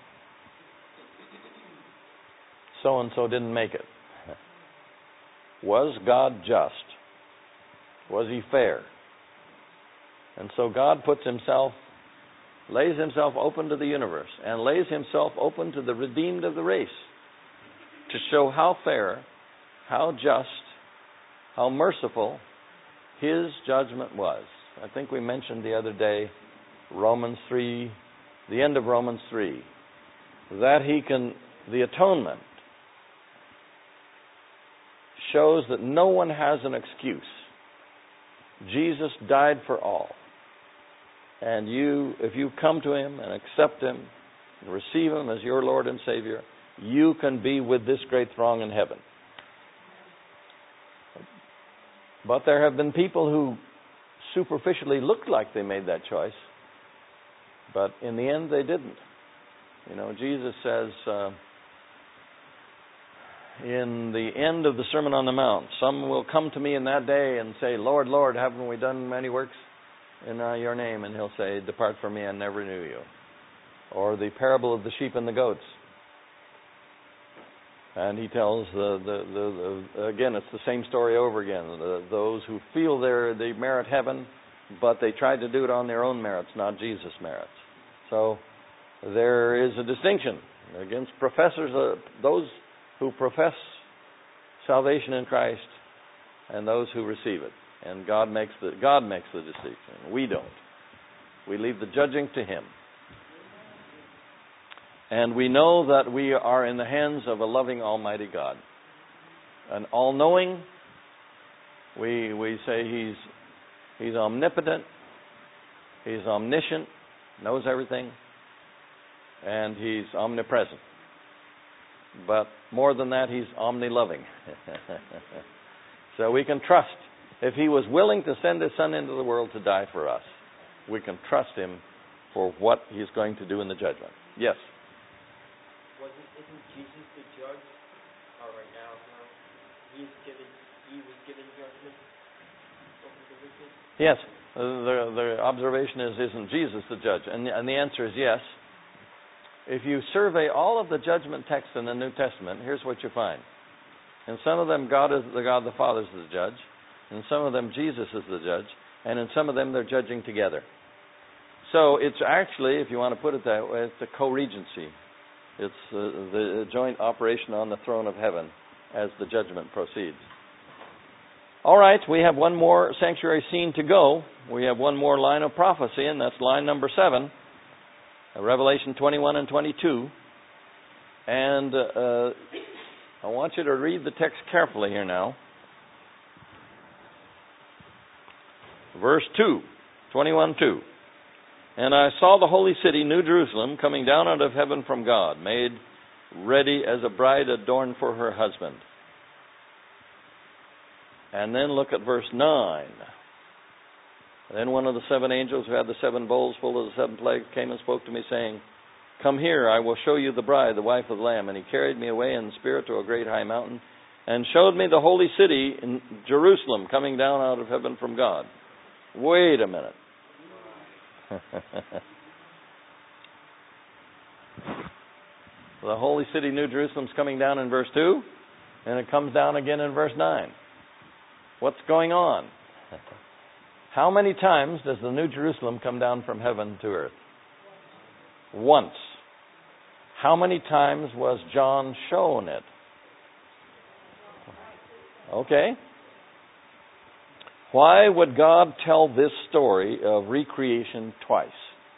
so-and-so didn't make it. Was God just? Was he fair? And so God lays himself open to the universe, and lays himself open to the redeemed of the race, to show how fair, how just, how merciful his judgment was. I think we mentioned the other day Romans 3, the end of Romans 3, that the atonement shows that no one has an excuse. Jesus died for all. And if you come to him and accept him and receive him as your Lord and Savior, you can be with this great throng in heaven. But there have been people who superficially looked like they made that choice, but in the end they didn't. Jesus says in the end of the Sermon on the Mount, some will come to me in that day and say, Lord, Lord, haven't we done many works in your name? And he'll say, depart from me, I never knew you. Or the parable of the sheep and the goats. And he tells, again, it's the same story over again. Those who feel they merit heaven, but they tried to do it on their own merits, not Jesus' merits. So there is a distinction against those who profess salvation in Christ and those who receive it. And God makes the distinction. We don't. We leave the judging to him. And we know that we are in the hands of a loving Almighty God. An all-knowing, we say he's omnipotent, he's omniscient, knows everything, and he's omnipresent. But more than that, he's omni-loving. So we can trust. If he was willing to send his son into the world to die for us, we can trust him for what he's going to do in the judgment. Yes? Isn't Jesus the judge? All right, now he was given judgment over the wicked? Yes. The observation isn't Jesus the judge? And the answer is yes. If you survey all of the judgment texts in the New Testament, here's what you find. In some of them, God the Father is the judge. In some of them, Jesus is the judge. And in some of them, they're judging together. So it's actually, if you want to put it that way, it's a co-regency. It's the joint operation on the throne of heaven as the judgment proceeds. All right, we have one more sanctuary scene to go. We have one more line of prophecy, and that's line number 7. Revelation 21 and 22. And I want you to read the text carefully here now. Verse 2, 21:2. And I saw the holy city, New Jerusalem, coming down out of heaven from God, made ready as a bride adorned for her husband. And then look at verse 9. Then one of the seven angels who had the seven bowls full of the seven plagues came and spoke to me, saying, Come here, I will show you the bride, the wife of the Lamb. And he carried me away in the spirit to a great high mountain, and showed me the holy city in Jerusalem, coming down out of heaven from God. Wait a minute. The holy city, New Jerusalem's coming down in verse 2, and it comes down again in verse 9. What's going on? How many times does the New Jerusalem come down from heaven to earth? Once. How many times was John shown it? Okay. Why would God tell this story of recreation twice?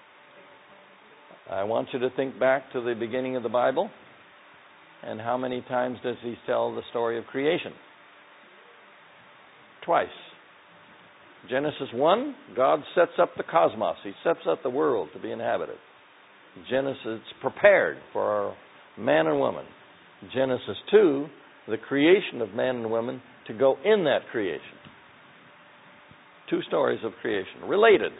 I want you to think back to the beginning of the Bible. And how many times does he tell the story of creation? Twice. Genesis 1, God sets up the cosmos. He sets up the world to be inhabited. Genesis, it's prepared for man and woman. Genesis 2, the creation of man and woman to go in that creation. Two stories of creation, related.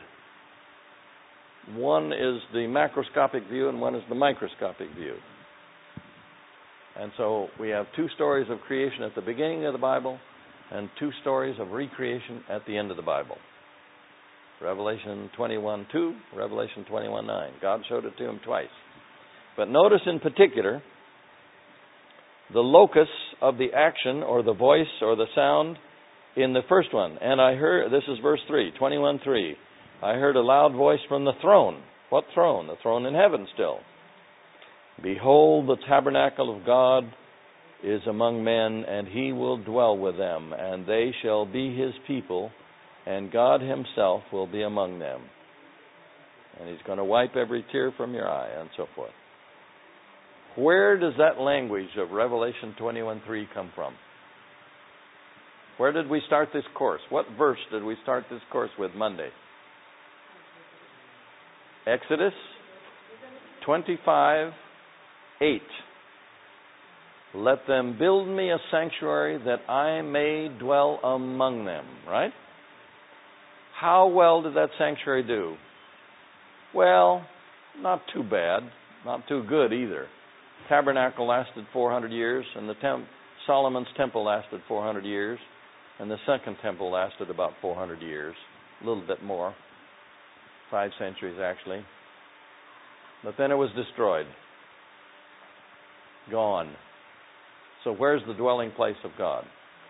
One is the macroscopic view and one is the microscopic view. And so we have two stories of creation at the beginning of the Bible and two stories of recreation at the end of the Bible. Revelation 21:2, Revelation 21:9. God showed it to him twice. But notice in particular the locus of the action or the voice or the sound in the first one. And I heard, this is verse 3, 21:3. I heard a loud voice from the throne. What throne? The throne in heaven still. Behold, the tabernacle of God is among men, and he will dwell with them, and they shall be his people, and God himself will be among them. And he's going to wipe every tear from your eye, and so forth. Where does that language of Revelation 21:3 come from? Where did we start this course? What verse did we start this course with Monday? Exodus 25:8. Let them build me a sanctuary that I may dwell among them. Right? How well did that sanctuary do? Well, not too bad. Not too good either. Tabernacle lasted 400 years, and the Solomon's temple lasted 400 years, and the second temple lasted about 400 years, a little bit more, 5 centuries actually. But then it was destroyed, gone. So where's the dwelling place of God?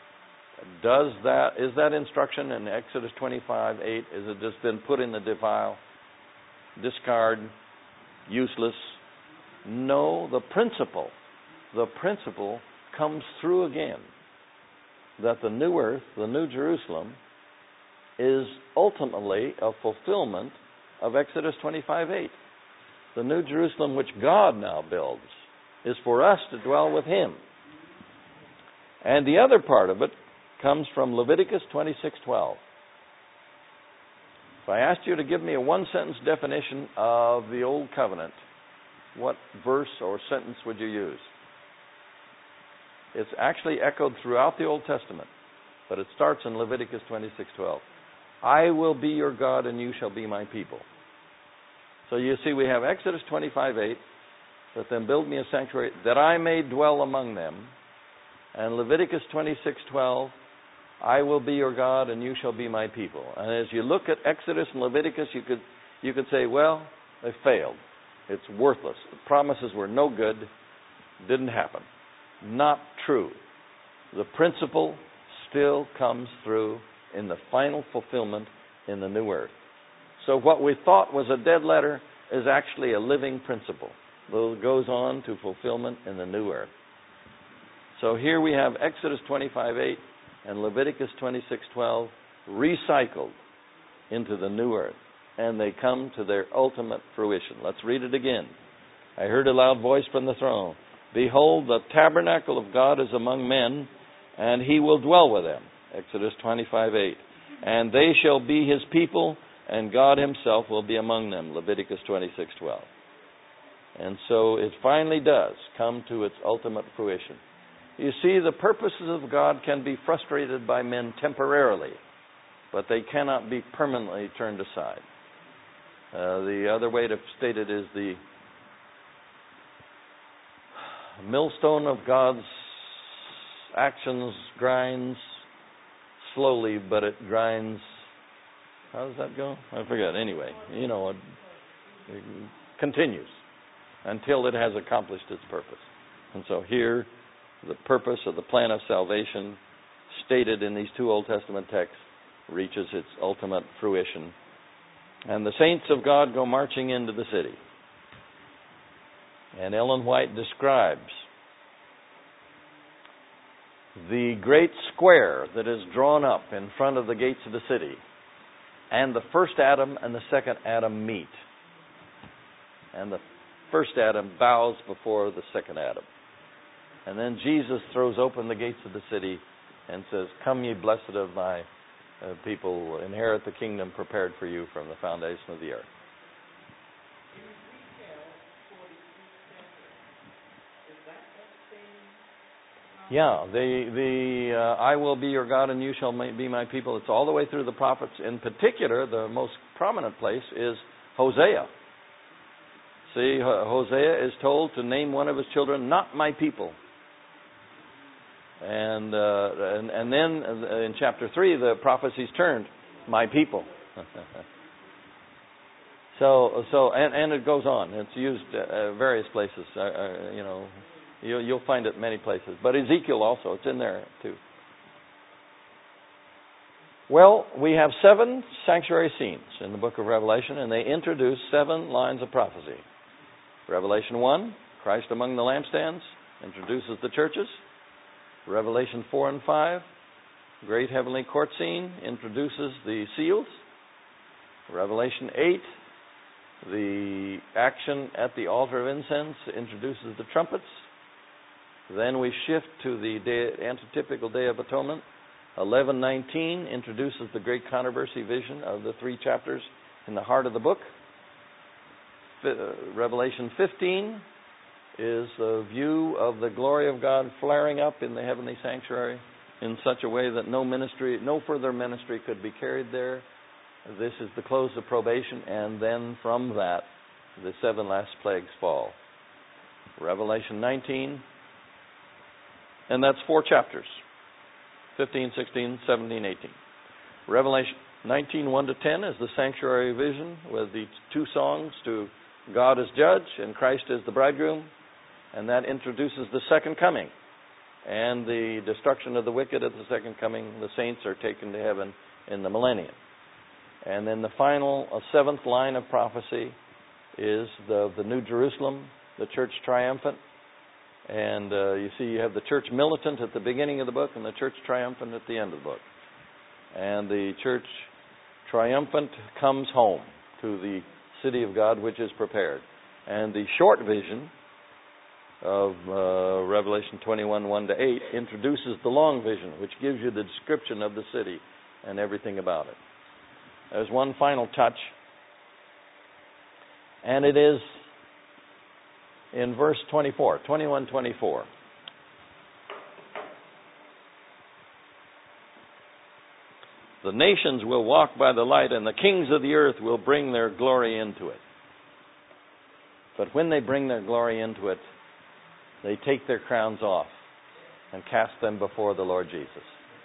Is that instruction in Exodus 25:8? Is it just been put in the defile, discard, useless? No, the principle comes through again. That the new earth, the new Jerusalem, is ultimately a fulfillment of Exodus 25:8. The new Jerusalem which God now builds is for us to dwell with him. And the other part of it comes from Leviticus 26:12. If I asked you to give me a one-sentence definition of the Old Covenant, what verse or sentence would you use? It's actually echoed throughout the Old Testament, but it starts in Leviticus 26:12. I will be your God and you shall be my people. So you see we have Exodus 25:8, let them build me a sanctuary that I may dwell among them. And Leviticus 26:12, I will be your God and you shall be my people. And as you look at Exodus and Leviticus, you could say, well, they failed. It's worthless. The promises were no good. Didn't happen. Not true. The principle still comes through in the final fulfillment in the new earth. So what we thought was a dead letter is actually a living principle that goes on to fulfillment in the new earth. So here we have Exodus 25:8 and Leviticus 26:12 recycled into the new earth. and they come to their ultimate fruition. Let's read it again. I heard a loud voice from the throne. Behold, the tabernacle of God is among men, and he will dwell with them. Exodus 25:8. And they shall be his people, and God himself will be among them. Leviticus 26:12. And so it finally does come to its ultimate fruition. You see, the purposes of God can be frustrated by men temporarily, but they cannot be permanently turned aside. The other way to state it is the millstone of God's actions grinds slowly, but it grinds. How does that go? I forget. Anyway, it continues until it has accomplished its purpose. And so here, the purpose of the plan of salvation stated in these two Old Testament texts reaches its ultimate fruition. And the saints of God go marching into the city. And Ellen White describes the great square that is drawn up in front of the gates of the city. And the first Adam and the second Adam meet. And the first Adam bows before the second Adam. And then Jesus throws open the gates of the city and says, "Come ye blessed of my people, inherit the kingdom prepared for you from the foundation of the earth." Yeah, the I will be your God and you shall be my people. It's all the way through the prophets. In particular, the most prominent place is Hosea. See, Hosea is told to name one of his children, not my people. And then in chapter 3, the prophecies turned, my people. So it goes on. It's used various places. You'll find it many places. But Ezekiel also, it's in there too. Well, we have 7 sanctuary scenes in the book of Revelation, and they introduce 7 lines of prophecy. Revelation 1, Christ among the lampstands, introduces the churches. Revelation 4 and 5, great heavenly court scene, introduces the seals. Revelation 8, the action at the altar of incense, introduces the trumpets. Then we shift to the antitypical Day of Atonement. 11:19 introduces the great controversy vision of the 3 chapters in the heart of the book. Revelation 15 is the view of the glory of God flaring up in the heavenly sanctuary in such a way that no further ministry could be carried there. This is the close of probation, and then from that, the 7 last plagues fall. Revelation 19, and that's 4 chapters, 15, 16, 17, 18. Revelation 19, 1 to 10 is the sanctuary vision with the 2 songs to God as judge and Christ as the bridegroom. And that introduces the second coming and the destruction of the wicked at the second coming. The saints are taken to heaven in the millennium. And then the final 7th line of prophecy is the New Jerusalem, the church triumphant. And you see, you have the church militant at the beginning of the book and the church triumphant at the end of the book. And the church triumphant comes home to the city of God, which is prepared. And the short vision of Revelation 21, 1 to 8, introduces the long vision, which gives you the description of the city and everything about it. There's one final touch, and it is in verse 24, 21-24. The nations will walk by the light, and the kings of the earth will bring their glory into it. But when they bring their glory into it, they take their crowns off and cast them before the Lord Jesus.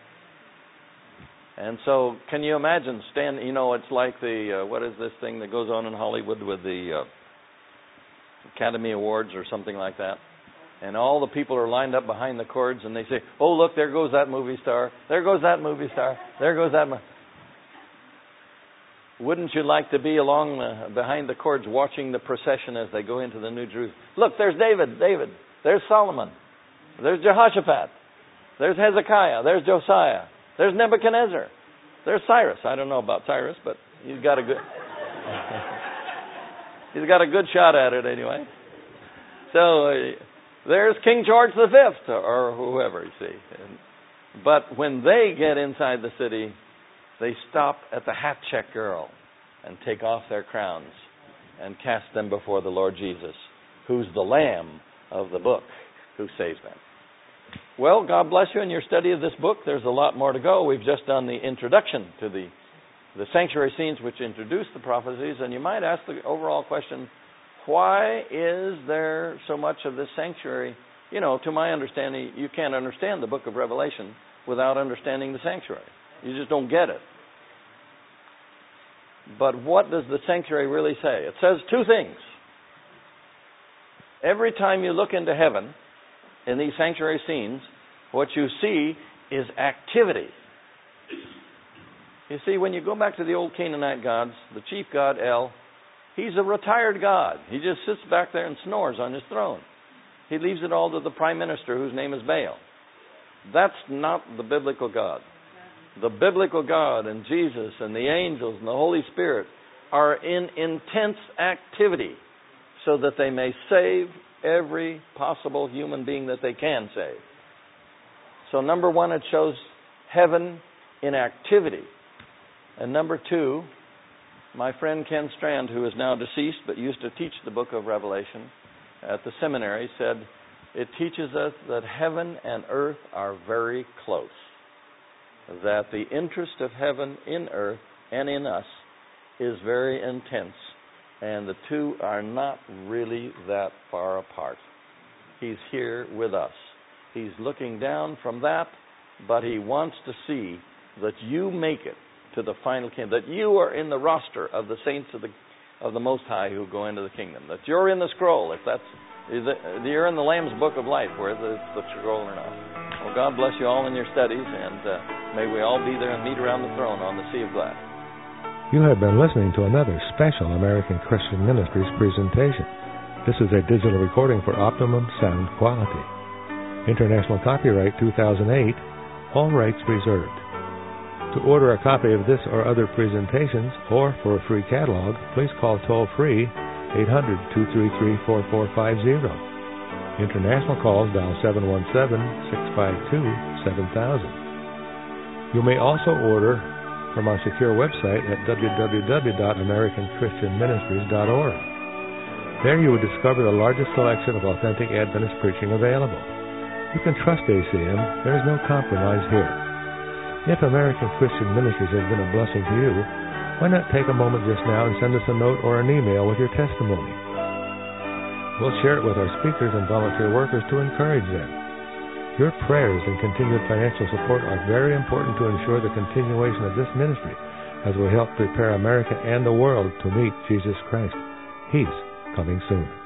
And so, can you imagine it's like what is this thing that goes on in Hollywood with the Academy Awards or something like that? And all the people are lined up behind the cords and they say, "Oh, look, there goes that movie star. There goes that movie star. There goes that." Wouldn't you like to be along behind the cords watching the procession as they go into the New Jerusalem? Look, there's David. There's Solomon. There's Jehoshaphat. There's Hezekiah. There's Josiah. There's Nebuchadnezzar. There's Cyrus. I don't know about Cyrus, but he's got a good... He's got a good shot at it anyway. So there's King George V or whoever, you see. But when they get inside the city, they stop at the hat-check girl and take off their crowns and cast them before the Lord Jesus, who's the Lamb of the book who saves them. Well, God bless you in your study of this book. There's a lot more to go. We've just done the introduction to the sanctuary scenes which introduce the prophecies, and you might ask the overall question, why is there so much of this sanctuary? You know, to my understanding, you can't understand the book of Revelation without understanding the sanctuary. You just don't get it. But what does the sanctuary really say? It says two things. Every time you look into heaven in these sanctuary scenes, what you see is activity. You see, when you go back to the old Canaanite gods, the chief god, El, he's a retired god. He just sits back there and snores on his throne. He leaves it all to the prime minister, whose name is Baal. That's not the biblical God. The biblical God and Jesus and the angels and the Holy Spirit are in intense activity so that they may save every possible human being that they can save. So number one, it shows heaven in activity. And number two, my friend Ken Strand, who is now deceased but used to teach the book of Revelation at the seminary, said it teaches us that heaven and earth are very close. That the interest of heaven in earth and in us is very intense, and the two are not really that far apart. He's here with us. He's looking down from that, but he wants to see that you make it to the final kingdom, that you are in the roster of the saints of the Most High who go into the kingdom, that you're in the scroll, if that's, you're in the Lamb's Book of Life, whether it's the scroll or not. Well, God bless you all in your studies, and may we all be there and meet around the throne on the Sea of Glass. You have been listening to another special American Christian Ministries presentation. This is a digital recording for optimum sound quality. International copyright 2008, all rights reserved. To order a copy of this or other presentations, or for a free catalog, please call toll-free 800-233-4450. International calls dial 717-652-7000. You may also order from our secure website at www.americanchristianministries.org. There you will discover the largest selection of authentic Adventist preaching available. You can trust ACM. There is no compromise here. If American Christian Ministries has been a blessing to you, why not take a moment just now and send us a note or an email with your testimony? We'll share it with our speakers and volunteer workers to encourage them. Your prayers and continued financial support are very important to ensure the continuation of this ministry as we help prepare America and the world to meet Jesus Christ. He's coming soon.